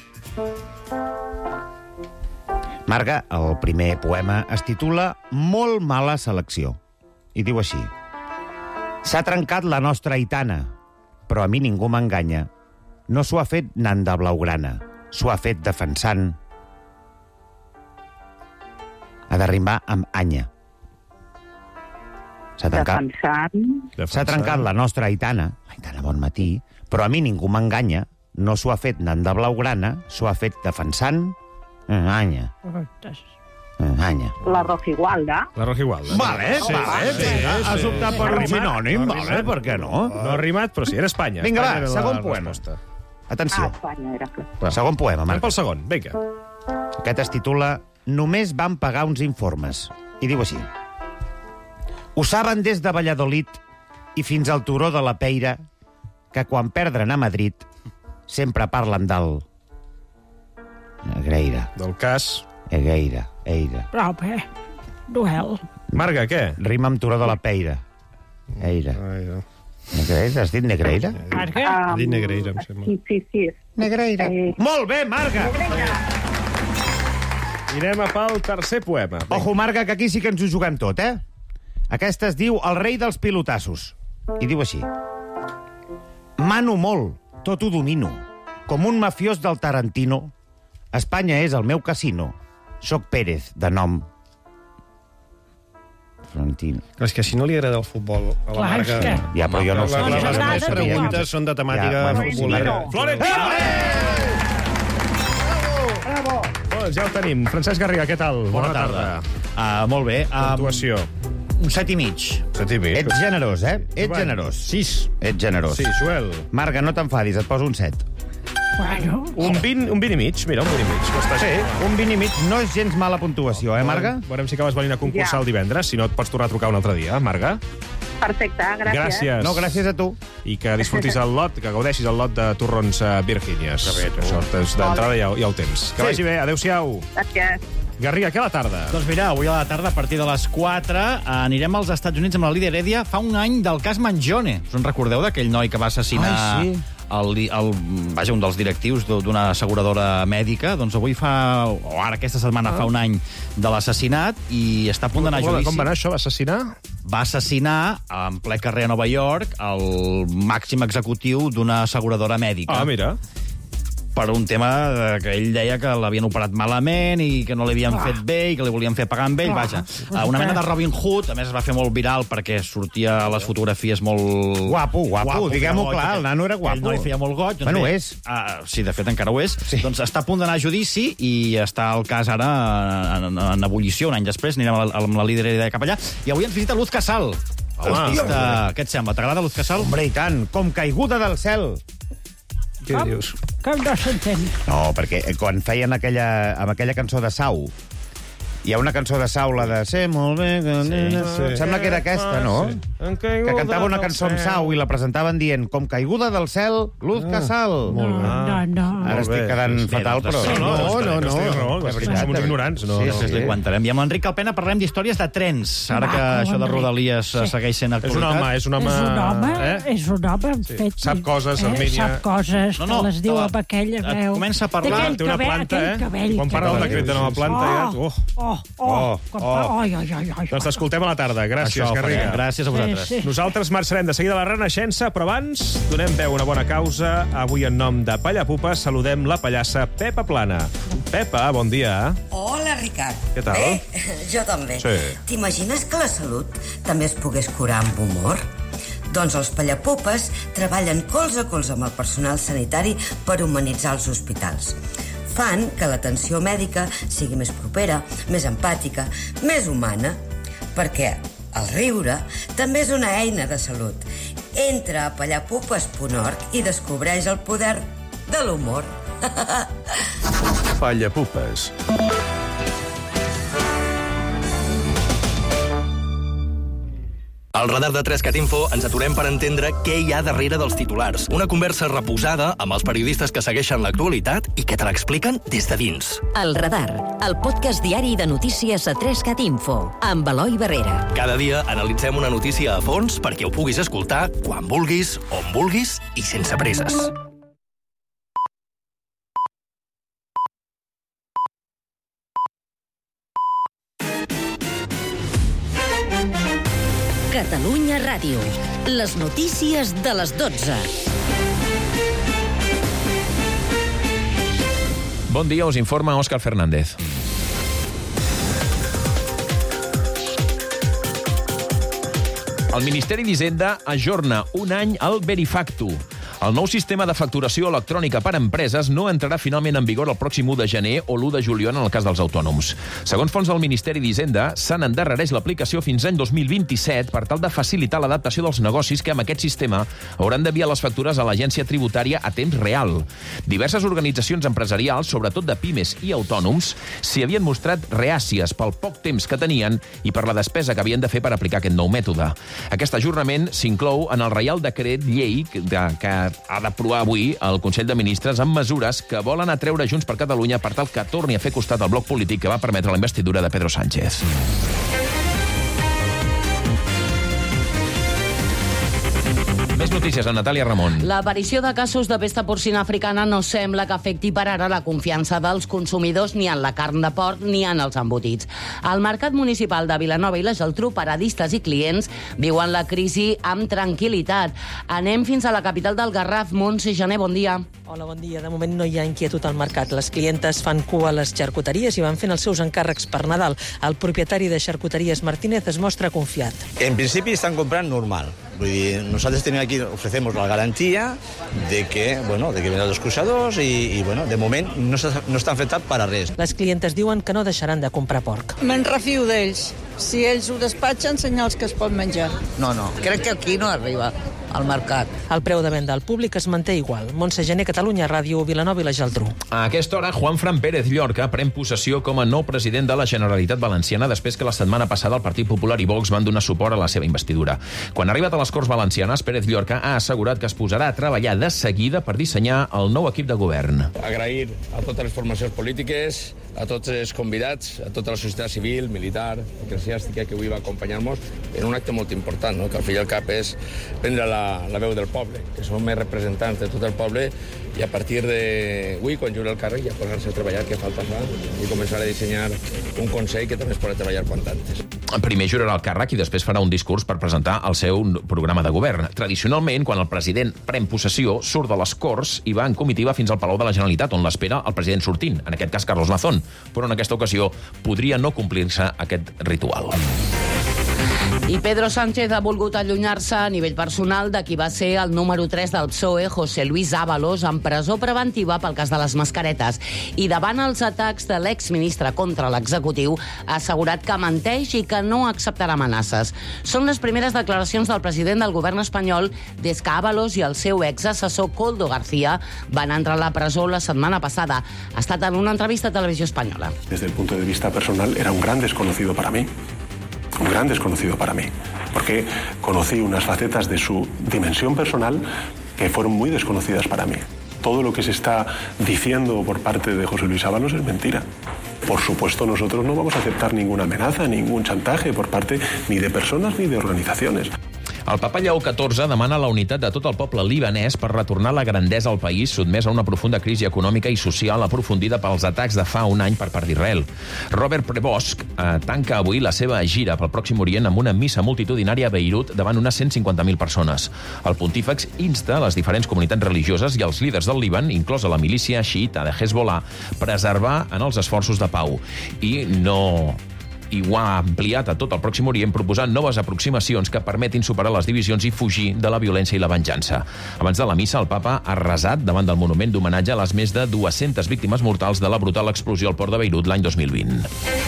Marga, el primer poema es titula Molt mala selecció. I diu així. S'ha trencat la nostra Aitana, però a mi ningú m'enganya. No s'ho ha fet anant de blaugrana, s'ho ha fet defensant. Ha de rimar amb anya. S'ha trencat... Defensant. S'ha trencat la nostra Aitana, Aitana, bon matí, però a mi ningú m'enganya. No s'ho ha fet anant de blaugrana, s'ho ha fet defensant... Anya. Anya. La Rojigualda. La Rojigualda. Vale, sí, vale. Sí, sí, sí. Has optat per un sinònim, vale, per què no? No ha rimat, però sí, era Espanya. Vinga, Espanya va, segon poema. Atenció. Ah, Espanya, era clar. Segon poema, Marc. Anem pel segon, vinga. Aquest es titula Només van pagar uns informes. I diu així. Ho saben des de Valladolid i fins al turó de la Peira que quan perdren a Madrid sempre parlen del... Negreira. Del cas... Egeira, Eira. Però bé, duel. Marga, què? Rima amb turó de la Peira. Eira. Negreira, has dit Negreira? Marga? Um, has dit Negreira, em sembla. Sí, sí, sí. Negreira. Eh... Molt bé, Marga! I anem a pel tercer poema. Ojo, Marga, que aquí sí que ens ho juguem tot, eh? Aquesta es diu El rei dels pilotassos. I diu així. Mano molt, tot ho domino. Com un mafiós del Tarantino. Espanya és el meu casino. Soc Pérez, de nom. Florentino. És que si no li agrada el futbol a la Clar, Marga... que... Ja, però jo no ho sé. Les agrada, meves preguntes són de temàtica Ja, bueno, futbolera. Florentino! Bravo! Doncs ja ho tenim. Francesc Garriga, què tal? Bona tarda. Uh, molt bé. Um, Puntuació. Un set i mig. Set i mig. Ets generós, eh? Ets generós. Sis. Ets generós. Sí, Joel. Marga, no t'enfadis, et poso un set. Bueno. Un vint, un vint i mig, mira, un vint i mig. No està Sí, un vint i mig no és gens mala puntuació, eh, Marga? Veurem si acabes venint a concursar Ja. el divendres, si no et pots tornar a trucar un altre dia, Marga. Perfecte, gràcies. Gràcies. No, gràcies a tu. I que disfrutis el lot, que gaudeixis el lot de torrons uh, Virgínies. Que bé, tu. Això d'entrada ja, ja ho tens. Que Sí. vagi bé, adeu-siau. Gràcies. Garriga, què a la tarda? Doncs mira, avui a la tarda, a partir de les quatre, anirem als Estats Units amb la Lídia Heredia. Fa un any del cas Mangione. Us en recordeu d'aquell noi que va assassinar... Ai, sí. El, el, vaja, un dels directius d'una asseguradora mèdica? Doncs avui fa... o ara aquesta setmana fa un any de l'assassinat i està a punt d'anar a judici. Com va anar això? Va assassinar? Va assassinar en ple carrer a Nova York el màxim executiu d'una asseguradora mèdica. Ah, mira. Per un tema que ell deia que l'havien operat malament i que no l'havien fet bé i que li volien fer pagar amb ell. Vaja, una mena de Robin Hood. A més, es va fer molt viral perquè sortia a les fotografies molt... Guapo, guapo, guapo diguem-ho clar, el nano era guapo. Ell no li feia molt goig. Bueno, bé, és. Uh, sí, de fet, encara ho és. Sí. Doncs està a punt d'anar a judici i està el cas ara en, en, en ebullició. Un any després anirem amb la, amb la líder de cap allà. I avui ens visita Luz Casal. Artista... Què et sembla? T'agrada Luz Casal? Hombre, i tant, com caiguda del cel. Què dius? Com no s'entén? No, perquè quan feien aquella, amb aquella cançó de Sau, Hi ha una cançó de Sau, la de Sé molt bé... Que... Sí, sí. Sembla que era aquesta, no? Sí. Que cantava una cançó amb Sau i la presentaven dient com caiguda del cel, luz que sal. No, no, no. Ara estic quedant fatal, però... No, no, no. Som uns ignorants. Sí, sí, sí. Aguantarem. I amb l'Enric Alpena parlem d'històries de trens, ara que això de Rodalies segueix sent actualitat. És un home, és un home... És un home, és un home fet... Sap coses, Armínia. Sap coses, que les diu amb aquella veu. Comença a parlar... Té una planta, eh? Quan parla del decret de nova planta, ja... Oh, oh, oh. Ai, ai, ai, ai. Doncs t'escoltem a la tarda. Gràcies, Garriga. Gràcies a vosaltres. Nosaltres marxarem de seguida a la Renaixença, però abans donem veu a una bona causa. Avui, en nom de Pallapupes, saludem la pallassa Pepa Plana. Pepa, bon dia. Hola, Ricard. Què tal? Bé, jo també. Sí. T'imagines que la salut també es pogués curar amb humor? Doncs els Pallapupes treballen colze a colze amb el personal sanitari per humanitzar els hospitals. Fan que l'atenció mèdica sigui més propera, més empàtica, més humana, perquè el riure també és una eina de salut. Entra a pallapupes punt org i descobreix el poder de l'humor. Pallapupes. Al radar de tres cat info ens aturem per entendre què hi ha darrere dels titulars. Una conversa reposada amb els periodistes que segueixen l'actualitat i que te l'expliquen des de dins. El Radar, el podcast diari de notícies a tres cat info, amb Eloi Barrera. Cada dia analitzem una notícia a fons perquè ho puguis escoltar quan vulguis, on vulguis i sense presses. Catalunya Ràdio. Les notícies de les dotze. Bon dia, us informa Òscar Fernández. El Ministeri d'Hisenda ajorna un any el Verifactu. El nou sistema de facturació electrònica per a empreses no entrarà finalment en vigor el pròxim u de gener o l'u de juliol en el cas dels autònoms. Segons fons del Ministeri d'Hisenda, se n'endarrereix l'aplicació fins l'any dos mil vint-i-set per tal de facilitar l'adaptació dels negocis que amb aquest sistema hauran d'enviar les factures a l'agència tributària a temps real. Diverses organitzacions empresarials, sobretot de pimes i autònoms, s'hi havien mostrat reàcies pel poc temps que tenien i per la despesa que havien de fer per aplicar aquest nou mètode. Aquest ajornament s'inclou en el Reial Decret Llei que ha d'aprovar avui el Consell de Ministres amb mesures que volen atreure Junts per Catalunya per tal que torni a fer costat al bloc polític que va permetre la investidura de Pedro Sánchez. Més notícies amb Natàlia Ramon. L'aparició de casos de pesta porcina africana no sembla que afecti per ara la confiança dels consumidors ni en la carn de porc ni en els embotits. Al mercat municipal de Vilanova i la Geltrú, paradistes i clients viuen la crisi amb tranquil·litat. Anem fins a la capital del Garraf. Montse Gené, bon dia. Hola, bon dia. De moment no hi ha inquietud al mercat. Les clientes fan cua a les xarcuteries i van fent els seus encàrrecs per Nadal. El propietari de Xarcuteries Martínez es mostra confiat. En principi estan comprant normal. Vull dir, nosaltres tenim aquí, ofrecemos la garantía de que, bueno, de que venen els escorxadors i, i, bueno, de moment no, no estan afectats per a res. Les clientes diuen que no deixaran de comprar porc. Me'n refio d'ells. Si ells ho despatxen, senyals que es pot menjar. No, no, crec que aquí no arriba al mercat. El preu de venda al públic es manté igual. Montse Gené, Catalunya Ràdio, Vilanova i la Geltrú. A aquesta hora, Juanfran Pérez Llorca pren possessió com a nou president de la Generalitat Valenciana després que la setmana passada el Partit Popular i Vox van donar suport a la seva investidura. Quan ha arribat a les Corts Valencianes, Pérez Llorca ha assegurat que es posarà a treballar de seguida per dissenyar el nou equip de govern. Agrair a totes les formacions polítiques, a tots els convidats, a tota la societat civil, militar, eclesiàstica, que avui va acompanyar-nos en un acte molt important, no? Que al fi i al cap és prendre la, la veu del poble, que som més representants de tot el poble, i a partir d'avui, quan juri el càrrec, ja posar-se a treballar, que falta fa, i començar a dissenyar un consell que també es podrà treballar quan antes. Primer jurarà el càrrec i després farà un discurs per presentar el seu programa de govern. Tradicionalment, quan el president pren possessió, surt de les Corts i va en comitiva fins al Palau de la Generalitat, on l'espera el president sortint, en aquest cas Carlos Mazón. Però en aquesta ocasió podria no complir-se aquest ritual. I Pedro Sánchez ha volgut allunyar-se a nivell personal de qui va ser el número tres del P S O E, José Luis Ábalos, en presó preventiva pel cas de les mascaretes. I davant els atacs de l'exministre contra l'executiu, ha assegurat que menteix i que no acceptarà amenaces. Són les primeres declaracions del president del govern espanyol des que Ábalos i el seu exassessor Koldo García van entrar a la presó la setmana passada. Ha estat en una entrevista a Televisió Espanyola. Desde el punto de vista personal, era un gran desconocido para mí. Un gran desconocido para mí, porque conocí unas facetas de su dimensión personal que fueron muy desconocidas para mí. Todo lo que se está diciendo por parte de José Luis Ábalos es mentira. Por supuesto, nosotros no vamos a aceptar ninguna amenaza, ningún chantaje por parte ni de personas ni de organizaciones. El papa Lleó catorze demana la unitat de tot el poble libanès per retornar la grandesa al país sotmès a una profunda crisi econòmica i social aprofundida pels atacs de fa un any per part d'Israel. Robert Prevost eh, tanca avui la seva gira pel Pròxim Orient amb una missa multitudinària a Beirut davant unes cent cinquanta mil persones. El pontífex insta a les diferents comunitats religioses i als líders del Líban, inclosa la milícia xiïta de Hezbollah, preservar en els esforços de pau. I no... i ho ha ampliat a tot el Pròxim Orient proposant noves aproximacions que permetin superar les divisions i fugir de la violència i la venjança. Abans de la missa, el papa ha resat davant del monument d'homenatge a les més de dues-centes víctimes mortals de la brutal explosió al port de Beirut l'any dos mil vint.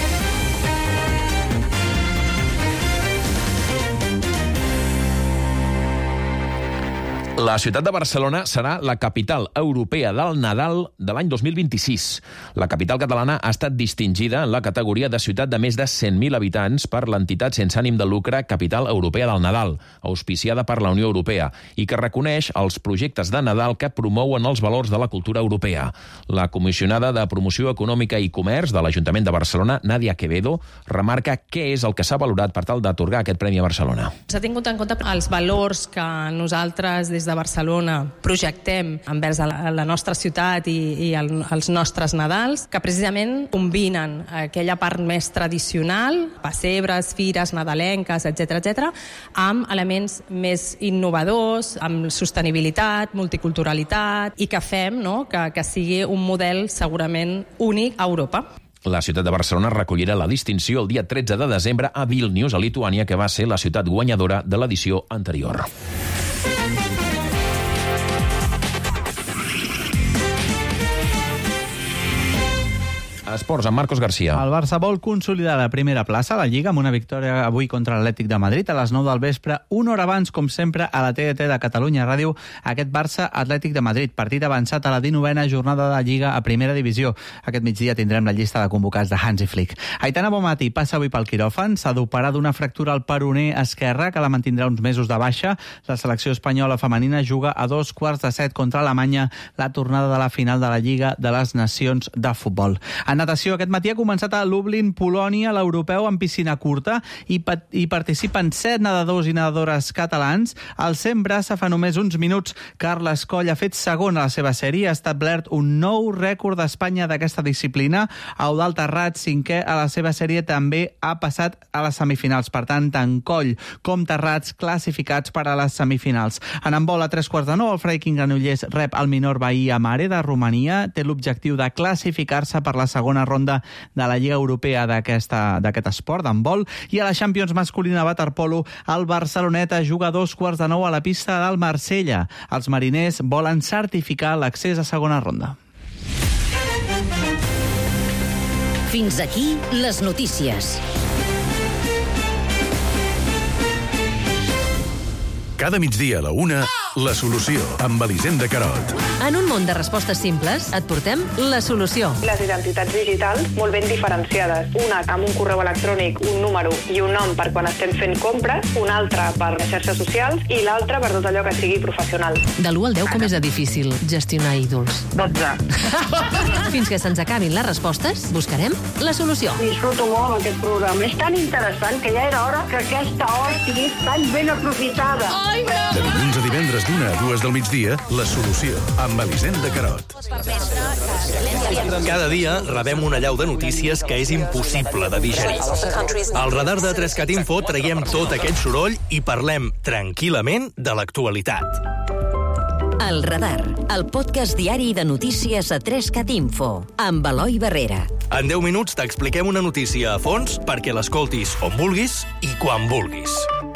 La ciutat de Barcelona serà la capital europea del Nadal de l'any dos mil vint-i-sis. La capital catalana ha estat distingida en la categoria de ciutat de més de cent mil habitants per l'entitat sense ànim de lucre Capital Europea del Nadal, auspiciada per la Unió Europea, i que reconeix els projectes de Nadal que promouen els valors de la cultura europea. La comissionada de Promoció Econòmica i Comerç de l'Ajuntament de Barcelona, Nàdia Quevedo, remarca què és el que s'ha valorat per tal d'atorgar aquest premi a Barcelona. S'ha tingut en compte els valors que nosaltres des de Barcelona projectem envers la, la nostra ciutat i, i el, els nostres Nadals, que precisament combinen aquella part més tradicional, pessebres, fires nadalenques, etcètera, etcètera, amb elements més innovadors, amb sostenibilitat, multiculturalitat, i que fem, no?, que, que sigui un model segurament únic a Europa. La ciutat de Barcelona recollirà la distinció el dia tretze de desembre a Vilnius, a Lituània, que va ser la ciutat guanyadora de l'edició anterior. Esports, amb Marcos García. El Barça vol consolidar la primera plaça a la Lliga amb una victòria avui contra l'Atlètic de Madrid a les nou del vespre, una hora abans, com sempre, a la T D T de Catalunya Ràdio, aquest Barça-Atlètic de Madrid, partit avançat a la dinovena jornada de Lliga a Primera Divisió. Aquest migdia tindrem la llista de convocats de Hansi Flick. Aitana Bonmatí passa avui pel quiròfan, s'ha d'operar d'una fractura al peroné esquerre, que la mantindrà uns mesos de baixa. La selecció espanyola femenina juga a dos quarts de set contra Alemanya, la tornada de la final de la Lliga de les Nacions de Futbol. En natació, aquest matí ha començat a Lublin, Polònia, l'europeu en piscina curta, i pa- hi participen set nedadors i nedadores catalans. El cent braça fa només uns minuts. Carles Coll ha fet segon a la seva sèrie, ha establert un nou rècord d'Espanya d'aquesta disciplina. Eudald Terrats, cinquè a la seva sèrie, també ha passat a les semifinals. Per tant, tant Coll com Terrats classificats per a les semifinals. En handbol, a tres quarts de nou, el Freiking Granollers rep el Minor Bahia Mare de Romania. Té l'objectiu de classificar-se per la segona ronda de la Lliga Europea d'aquest esport d'handbol. I a la Champions masculina waterpolo, el Barceloneta juga a dos quarts de nou a la pista del Marsella. Els mariners volen certificar l'accés a segona ronda. Fins aquí les notícies. Cada migdia a la una, La Solució, amb Elisenda Carot. En un món de respostes simples, et portem La Solució. Les identitats digitals molt ben diferenciades. Una amb un correu electrònic, un número i un nom per quan estem fent compres, una altra per les xarxes socials i l'altra per tot allò que sigui professional. De l'u al deu, com és de difícil gestionar ídols? dotze. Fins que se'ns acabin les respostes, buscarem La Solució. Disfruto molt amb aquest programa. És tan interessant que ja era hora que aquesta hora estigués tan ben aprofitada. Ai, no! De dilluns a divendres d'una a dues del migdia, La Solució, amb Elisenda Carot. Cada dia rebem una allau de notícies que és impossible de digerir. Al radar de Trescat Info traiem tot aquest soroll i parlem tranquil·lament de l'actualitat. El Radar, el podcast diari de notícies a tres cat info, amb Eloi Barrera. En deu minuts t'expliquem una notícia a fons perquè l'escoltis on vulguis i quan vulguis.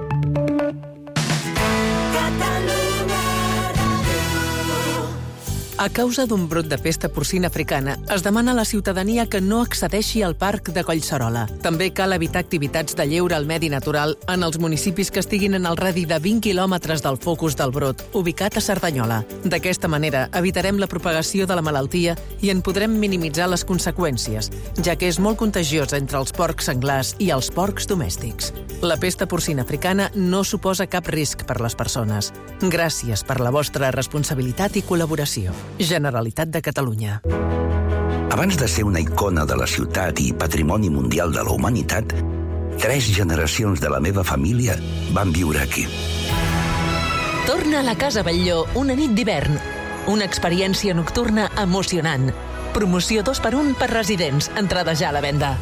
A causa d'un brot de pesta porcina africana, es demana a la ciutadania que no accedeixi al parc de Collserola. També cal evitar activitats de lleure al medi natural en els municipis que estiguin en el radi de vint quilòmetres del focus del brot, ubicat a Cerdanyola. D'aquesta manera, evitarem la propagació de la malaltia i en podrem minimitzar les conseqüències, ja que és molt contagiosa entre els porcs senglars i els porcs domèstics. La pesta porcina africana no suposa cap risc per les persones. Gràcies per la vostra responsabilitat i col·laboració. Generalitat de Catalunya. Abans de ser una icona de la ciutat i patrimoni mundial de la humanitat, tres generacions de la meva família van viure aquí. Torna a la Casa Batlló una nit d'hivern. Una experiència nocturna emocionant. Promoció dos per un per residents. Entrada ja a la venda.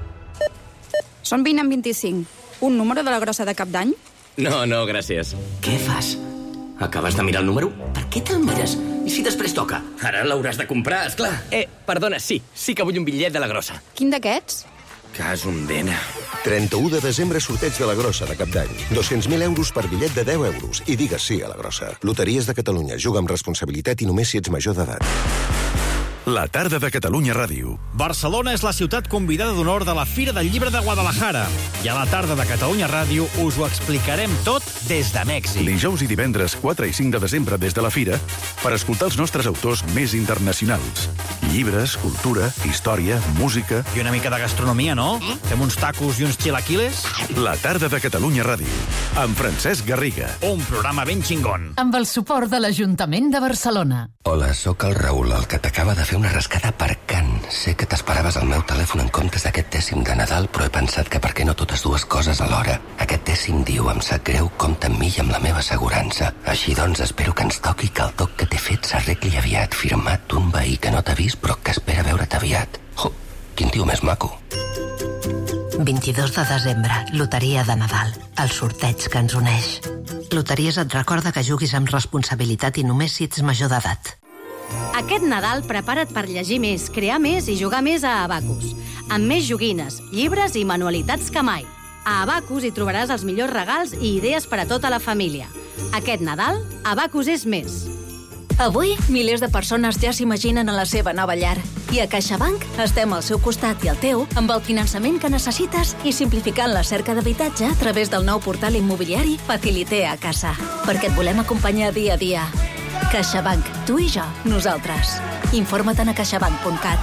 Són vint amb vint-i-cinc. Un número de la grossa de cap d'any? No, no, gràcies. Què fas? Acabes de mirar el número? Per què te'l mires? I si després toca? Ara l'hauràs de comprar, esclar. Eh, perdona, sí. Sí que vull un bitllet de la grossa. Quin d'aquests? Cas un dena. trenta-u de desembre, sorteig de la grossa de cap d'any. dos-cents mil euros per bitllet de deu euros. I digues sí a la grossa. Loteries de Catalunya. Juga amb responsabilitat i només si ets major d'edat. La tarda de Catalunya Ràdio. Barcelona és la ciutat convidada d'honor de la Fira del Llibre de Guadalajara. I a la tarda de Catalunya Ràdio us ho explicarem tot des de Mèxic. Dijous i divendres quatre i cinc de desembre des de la Fira per escoltar els nostres autors més internacionals. Llibres, cultura, història, música... I una mica de gastronomia, no? Fem uns tacos i uns chilaquiles? La tarda de Catalunya Ràdio. Amb Francesc Garriga. Un programa ben xingón. Amb el suport de l'Ajuntament de Barcelona. Hola, sóc el Raül, el que t'acaba de fer una rascada aparcant. Sé que t'esperaves al meu telèfon en comptes d'aquest dècim de Nadal, però he pensat que per què no totes dues coses alhora. Aquest dècim diu, em sap greu, compta amb mi i amb la meva assegurança. Així doncs, espero que ens toqui que el toc que t'he fet s'arregli aviat. Firmat un veí que no t'ha vist, però que espera veure't aviat. Jo, quin tio més maco. vint-i-dos de desembre, loteria de Nadal. El sorteig que ens uneix. Loteries et recorda que juguis amb responsabilitat i només si ets major d'edat. Aquest Nadal prepara't per llegir més, crear més i jugar més a Abacus. Amb més joguines, llibres i manualitats que mai. A Abacus hi trobaràs els millors regals i idees per a tota la família. Aquest Nadal, Abacus és més. Avui, milers de persones ja s'imaginen a la seva nova llar. I a CaixaBank estem al seu costat i al teu amb el finançament que necessites i simplificant la cerca d'habitatge a través del nou portal immobiliari Facilité a Casa. Perquè et volem acompanyar dia a dia. CaixaBank, tu i jo, nosaltres. Informa't a caixabank punt cat.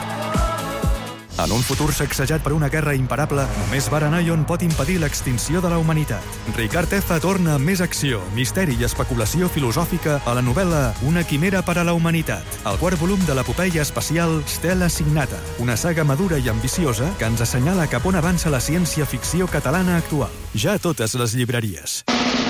En un futur sacsejat per una guerra imparable, només Varanayon pot impedir l'extinció de la humanitat. Ricard F. torna amb més acció, misteri i especulació filosòfica a la novel·la Una quimera per a la humanitat, el quart volum de l'epopeia espacial Stella Signata, una saga madura i ambiciosa que ens assenyala cap on avança la ciència-ficció catalana actual. Ja a totes les llibreries.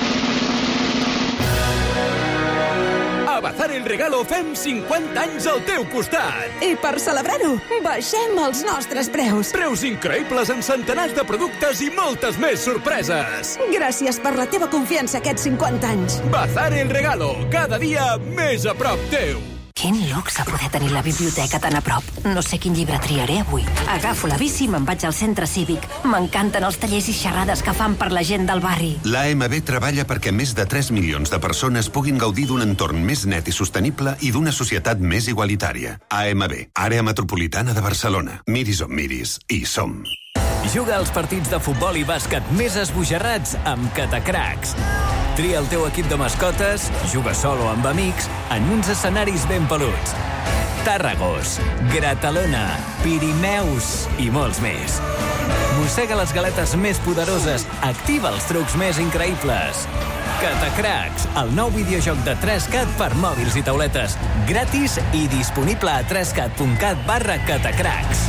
A Bazar el Regalo fem cinquanta anys al teu costat. I per celebrar-ho, baixem els nostres preus. Preus increïbles en centenars de productes i moltes més sorpreses. Gràcies per la teva confiança aquests cinquanta anys. Bazar el Regalo, cada dia més a prop teu. Quin luxe poder tenir la biblioteca tan a prop. No sé quin llibre triaré avui. Agafo la bici i me'n vaig al centre cívic. M'encanten els tallers i xerrades que fan per la gent del barri. L'A M B treballa perquè més de tres milions de persones puguin gaudir d'un entorn més net i sostenible i d'una societat més igualitària. A M B, Àrea Metropolitana de Barcelona. Miris on miris, hi som. Juga als partits de futbol i bàsquet més esbojarrats amb Catacracs. Tria el teu equip de mascotes, juga sol o amb amics, en uns escenaris ben peluts. Tàrragos, Gratalona, Pirineus i molts més. Mossega les galetes més poderoses, activa els trucs més increïbles. Catacracs, el nou videojoc de tres cat per mòbils i tauletes. Gratis i disponible a tres cat punt cat barra catacracs.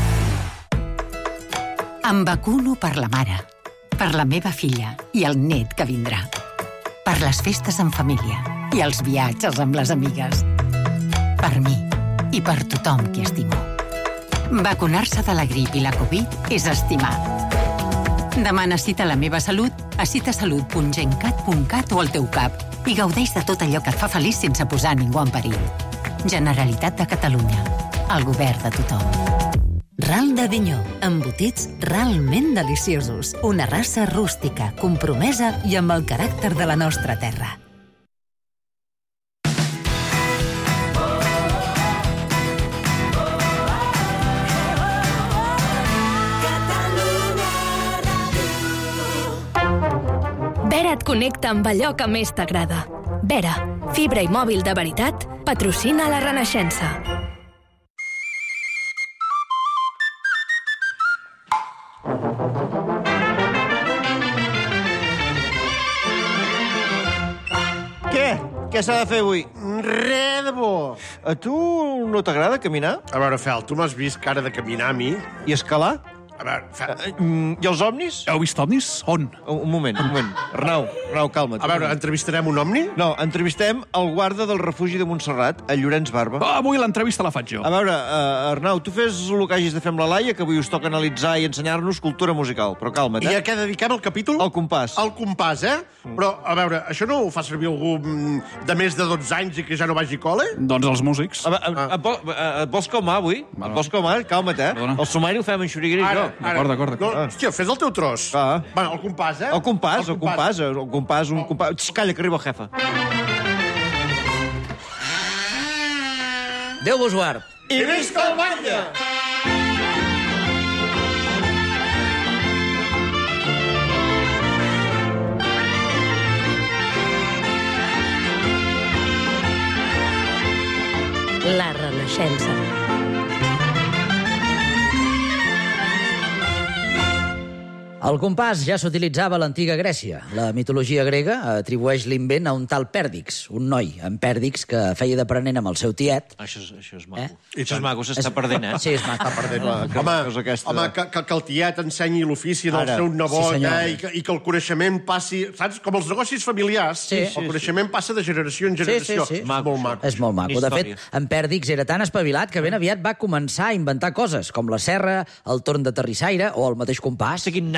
Em vacuno per la mare, per la meva filla i el net que vindrà. Per les festes en família i els viatges amb les amigues. Per mi i per tothom que estimo. Vacunar-se de la grip i la Covid és estimar. Demana cita a La meva salut a citasalut punt gencat punt cat o al teu cap i gaudeix de tot allò que et fa feliç sense posar ningú en perill. Generalitat de Catalunya. El govern de tothom. Ral d'Avinyó, embotits realment deliciosos. Una raça rústica, compromesa i amb el caràcter de la nostra terra. Vera et connecta amb allò que més t'agrada. Vera, fibra i mòbil de veritat, patrocina la Renaixença. Què? Què s'ha de fer avui? Res de bo. A tu no t'agrada caminar? A veure, Fel, tu m'has vist cara de caminar a mi? I escalar? A veure, Fel... Uh, I els ovnis? Heu vist ovnis? On? Un, un moment, un moment. Arnau, Arnau, calma't. A veure, entrevistarem un ovni? No, entrevistem el guarda del refugi de Montserrat, el Llorenç Barba. Ah, avui l'entrevista la faig jo. A veure, uh, Arnau, tu fes el que hagis de fer amb la Laia, que avui us toca analitzar i ensenyar-nos cultura musical. Però calma't, eh? I a què dediquem el capítol? Al compàs. Al compàs, eh? Mm. Però, a veure, això no ho fa servir algú de més de dotze anys i que ja no vagi a col·le? Doncs els músics. A, a, a, a, et vols calmar, avui? Et vols calmar? Calma't, eh? Perdona. El sumari ho fem en xuriguer i jo. D'acord, d'acord. No, hòstia, fes el teu tros. Ah. Va, el compàs, eh? El compàs, el compàs, el compàs, un compàs... Xx, calla, que arriba el jefe. Déu vos guard. I visca el batlle! La Renaixença. El compàs ja s'utilitzava a l'antiga Grècia. La mitologia grega atribueix l'invent a un tal Pèrdix, un noi amb Pèrdix que feia d'aprenent amb el seu tiet. Això és, això és maco. Eh? Això és maco, s'està perdent, eh? Sí, és maco. Està perdent. Home, home, home que, que, que el tiet ensenyi l'ofici del Ara. seu nebot, Sí, eh? I que, i que el coneixement passi... Saps? Com els negocis familiars, Sí, el sí, coneixement passa de generació en generació. Sí, sí, sí. És molt maco. És molt maco. De fet, en Pèrdix era tan espavilat que ben aviat va començar a inventar coses, com la serra, el torn de terrissaire o el mateix compàs.